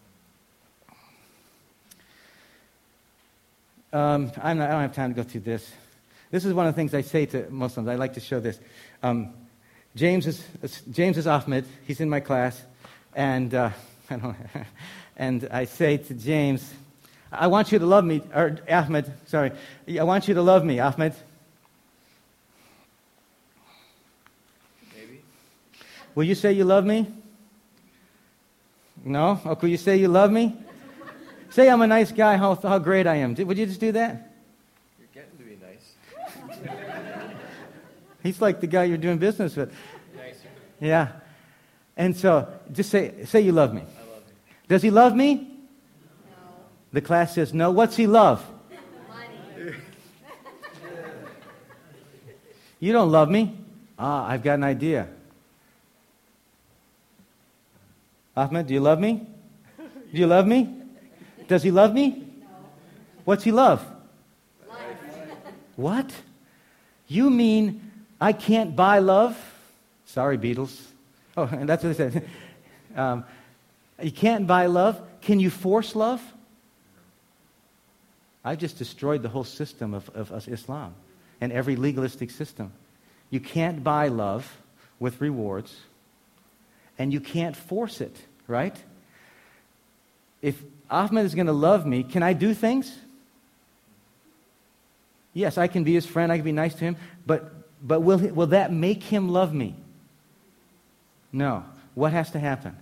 Um, I'm not, I don't have time to go through this. This is one of the things I say to Muslims. I like to show this. Um, James is James is Ahmed. He's in my class, and uh, I don't. And I say to James, "I want you to love me," or Ahmed. Sorry, I want you to love me, Ahmed. Maybe. Will you say you love me? No. Oh, will you say you love me? Say I'm a nice guy. How how great I am. Would you just do that? You're getting to be nice. He's like the guy you're doing business with. Nicer. Yeah. And so, just say say you love me. I love you. Does he love me? No. The class says no. What's he love? Money. You don't love me. Ah, I've got an idea. Ahmed, do you love me? Do you love me? Does he love me? No. What's he love? Life. What? You mean I can't buy love? Sorry, Beatles. Oh, and that's what they said. Um, you can't buy love. Can you force love? I've just destroyed the whole system of, of, of Islam and every legalistic system. You can't buy love with rewards, and you can't force it, right? If Ahmed is going to love me, can I do things? Yes, I can be his friend, I can be nice to him, but But will, he, will that make him love me? No. What has to happen?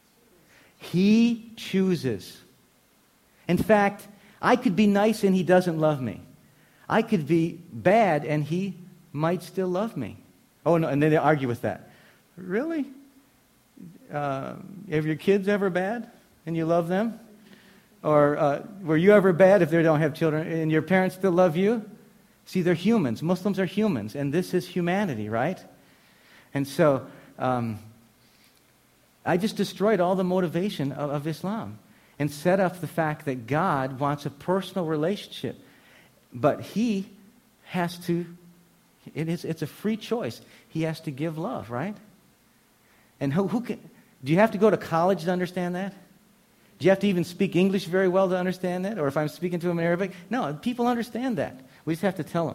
He chooses. In fact, I could be nice and he doesn't love me. I could be bad and he might still love me. Oh, no, and then they argue with that. Really? Uh, have your kids ever bad and you love them? Or uh, were you ever bad if they don't have children and your parents still love you? See, they're humans. Muslims are humans, and this is humanity, right? And so um, I just destroyed all the motivation of, of Islam and set up the fact that God wants a personal relationship. But he has to, it is, it's a free choice. He has to give love, right? And who, who can, do you have to go to college to understand that? Do you have to even speak English very well to understand that? Or if I'm speaking to them in Arabic? No, people understand that. We just have to tell them.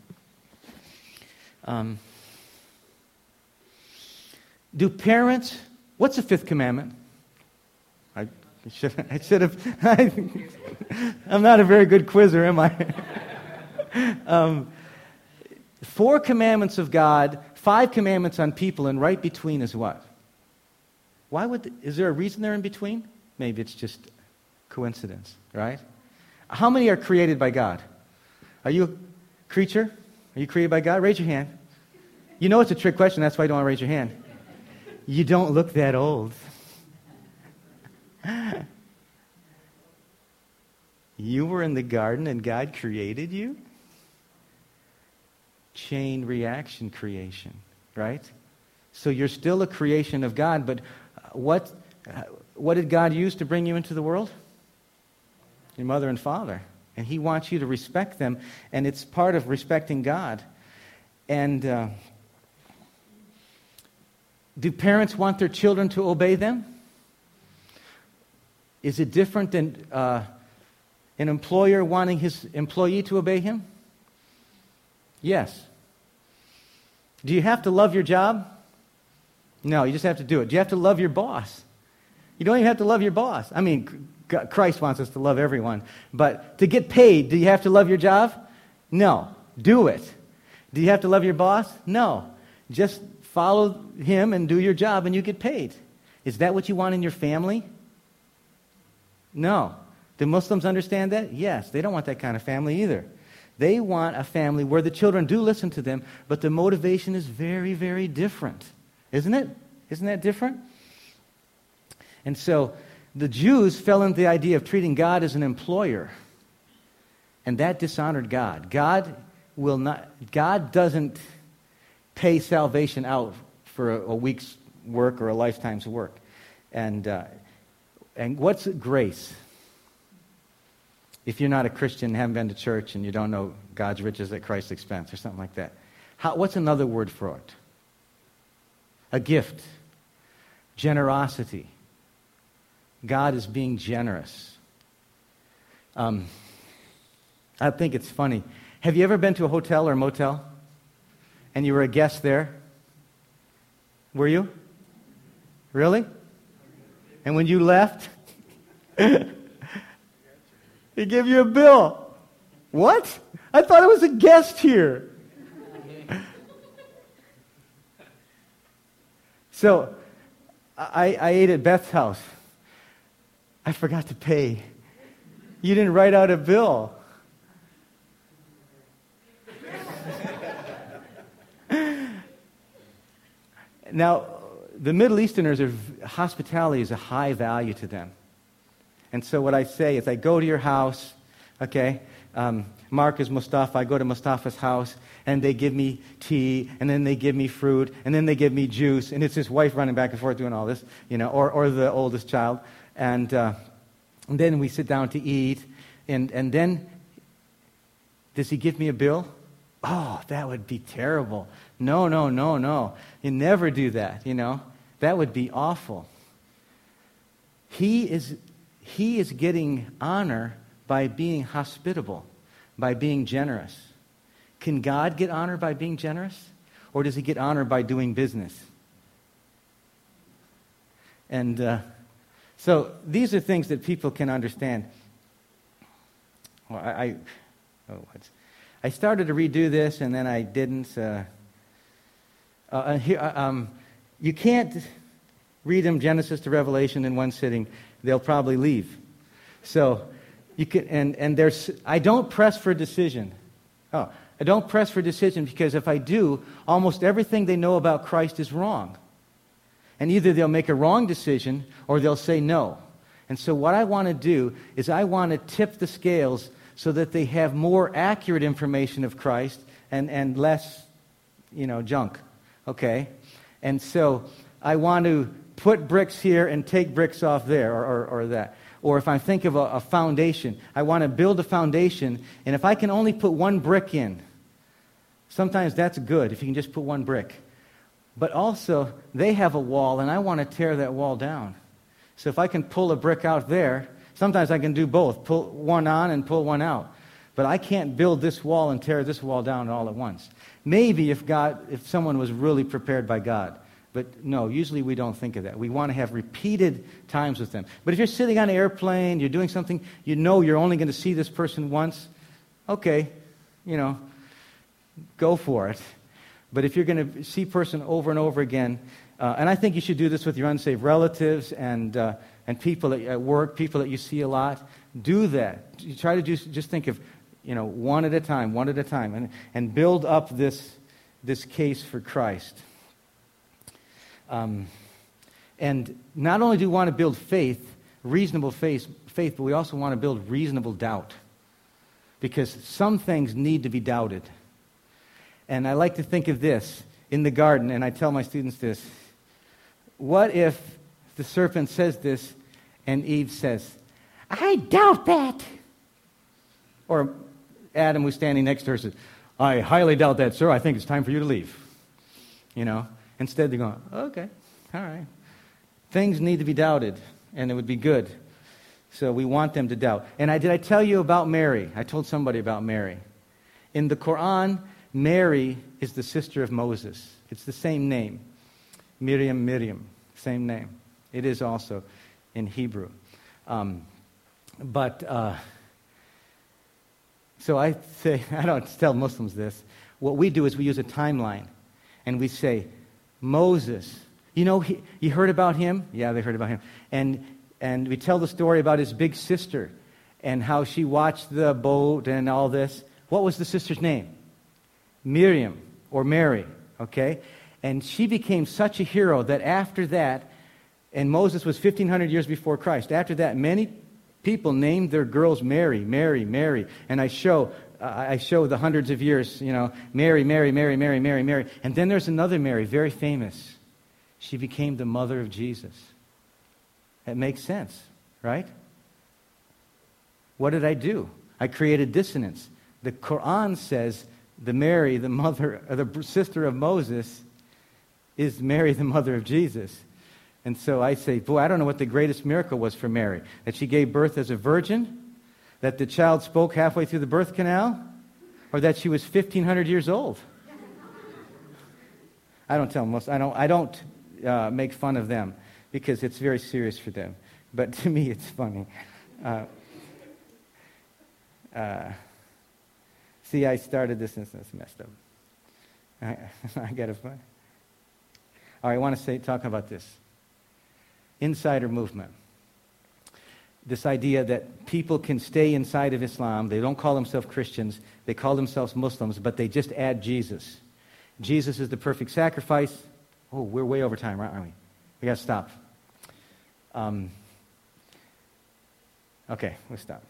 Um, do parents, what's the fifth commandment? I should, I should have, I, I'm not a very good quizzer, am I? um, four commandments of God, five commandments on people, and right between is what? Why would, the, is there a reason they're in between? Maybe it's just coincidence, right? How many are created by God? Are you a creature? Are you created by God? Raise your hand. You know it's a trick question, that's why you don't want to raise your hand. You don't look that old. You were in the garden and God created you? Chain reaction creation, right? So you're still a creation of God, but what, what did God use to bring you into the world? Your mother and father. And he wants you to respect them, and it's part of respecting God. And uh, do parents want their children to obey them? Is it different than uh, an employer wanting his employee to obey him? Yes. Do you have to love your job? No, you just have to do it. Do you have to love your boss? You don't even have to love your boss. I mean, Christ wants us to love everyone. But to get paid, do you have to love your job? No. Do it. Do you have to love your boss? No. Just follow him and do your job and you get paid. Is that what you want in your family? No. Do Muslims understand that? Yes. They don't want that kind of family either. They want a family where the children do listen to them, but the motivation is very, very different. Isn't it? Isn't that different? And so the Jews fell into the idea of treating God as an employer, and that dishonored God. God will not. God doesn't pay salvation out for a, a week's work or a lifetime's work. And uh, and what's grace? If you're not a Christian, haven't been to church, and you don't know God's riches at Christ's expense, or something like that, how, what's another word for it? A gift, generosity. God is being generous. Um, I think it's funny. Have you ever been to a hotel or a motel? And you were a guest there? Were you? Really? And when you left, he gave you a bill. What? I thought I was a guest here. So, I, I ate at Beth's house. I forgot to pay. You didn't write out a bill. Now, the Middle Easterners, are, hospitality is a high value to them. And so what I say is I go to your house, okay, um, Mark is Mustafa, I go to Mustafa's house, and they give me tea, and then they give me fruit, and then they give me juice, and it's his wife running back and forth doing all this, you know, or, or the oldest child. And, uh, and then we sit down to eat, and, and then, does he give me a bill? Oh, that would be terrible. No, no, no, no. You never do that, you know. That would be awful. He is, he is getting honor by being hospitable, by being generous. Can God get honor by being generous? Or does he get honor by doing business? And uh, so these are things that people can understand. Well, I, I, oh, what's, I started to redo this, and then I didn't. Uh, Uh, here, uh, um, you can't read them Genesis to Revelation in one sitting. They'll probably leave. So, you can, and, and there's, I don't press for decision. Oh, I don't press for decision because if I do, almost everything they know about Christ is wrong. And either they'll make a wrong decision or they'll say no. And so what I want to do is I want to tip the scales so that they have more accurate information of Christ and, and less, you know, junk. Okay? And so I want to put bricks here and take bricks off there or, or, or that. Or if I think of a, a foundation, I want to build a foundation, and if I can only put one brick in, sometimes that's good if you can just put one brick. But also, they have a wall, and I want to tear that wall down. So if I can pull a brick out there, sometimes I can do both, pull one on and pull one out. But I can't build this wall and tear this wall down all at once. Maybe if God, if someone was really prepared by God. But no, usually we don't think of that. We want to have repeated times with them. But if you're sitting on an airplane, you're doing something, you know you're only going to see this person once, okay, you know, go for it. But if you're going to see a person over and over again, uh, and I think you should do this with your unsaved relatives and uh, and people at, at work, people that you see a lot, do that. You try to do, just think of, you know, one at a time, one at a time, and, and build up this this case for Christ. Um, and not only do we want to build faith, reasonable faith, faith, but we also want to build reasonable doubt. Because some things need to be doubted. And I like to think of this in the garden, and I tell my students this. What if the serpent says this, and Eve says, I doubt that. Or Adam, who's standing next to her, says, I highly doubt that, sir. I think it's time for you to leave. You know? Instead, they're going, okay, all right. Things need to be doubted, and it would be good. So we want them to doubt. And I, did I tell you about Mary? I told somebody about Mary. In the Quran, Mary is the sister of Moses. It's the same name. Miriam, Miriam, same name. It is also in Hebrew. Um, but, uh, so I say, I don't tell Muslims this. What we do is we use a timeline, and we say, Moses, you know, he, you heard about him? Yeah, they heard about him. And and we tell the story about his big sister and how she watched the boat and all this. What was the sister's name? Miriam, or Mary, okay? And she became such a hero that after that, and Moses was fifteen hundred years before Christ, after that, many people named their girls Mary, Mary, Mary. And I show... I show the hundreds of years, you know, Mary, Mary, Mary, Mary, Mary, Mary. And then there's another Mary, very famous. She became the mother of Jesus. That makes sense, right? What did I do? I created dissonance. The Quran says the Mary, the mother, or the sister of Moses, is Mary, the mother of Jesus. And so I say, boy, I don't know what the greatest miracle was for Mary. That she gave birth as a virgin? That the child spoke halfway through the birth canal? Or that she was fifteen hundred years old? I don't tell them. I don't, I don't uh, make fun of them because it's very serious for them. But to me, it's funny. Uh, uh, see, I started this and it's messed up. I, I got to find. All right, I want to say, talk about this. Insider movement. This idea that people can stay inside of Islam. They don't call themselves Christians. They call themselves Muslims, but they just add Jesus. Jesus is the perfect sacrifice. Oh, we're way over time, aren't we? We got to stop. Um, okay, we'll stop.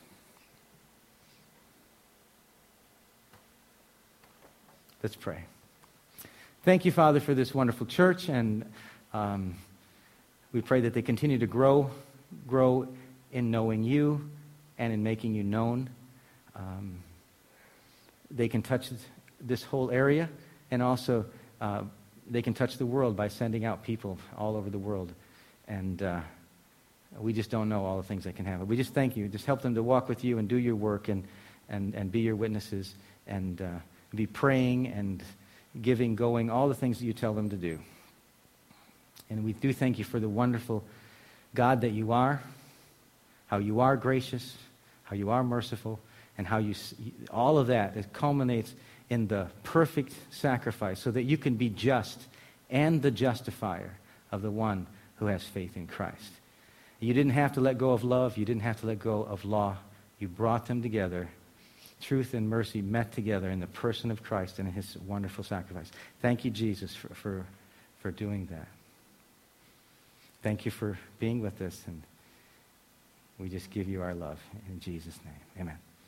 Let's pray. Thank you, Father, for this wonderful church, and um, we pray that they continue to grow, grow in knowing you and in making you known. Um, they can touch this whole area, and also uh, they can touch the world by sending out people all over the world. And uh, we just don't know all the things they can have. We just thank you. Just help them to walk with you and do your work and, and, and be your witnesses and uh, be praying and giving, going, all the things that you tell them to do. And we do thank you for the wonderful God that you are, how you are gracious, how you are merciful, and how you, all of that, it culminates in the perfect sacrifice so that you can be just and the justifier of the one who has faith in Christ. You didn't have to let go of love. You didn't have to let go of law. You brought them together. Truth and mercy met together in the person of Christ and in his wonderful sacrifice. Thank you, Jesus, for, for, for doing that. Thank you for being with us, and we just give you our love. In Jesus' name, amen.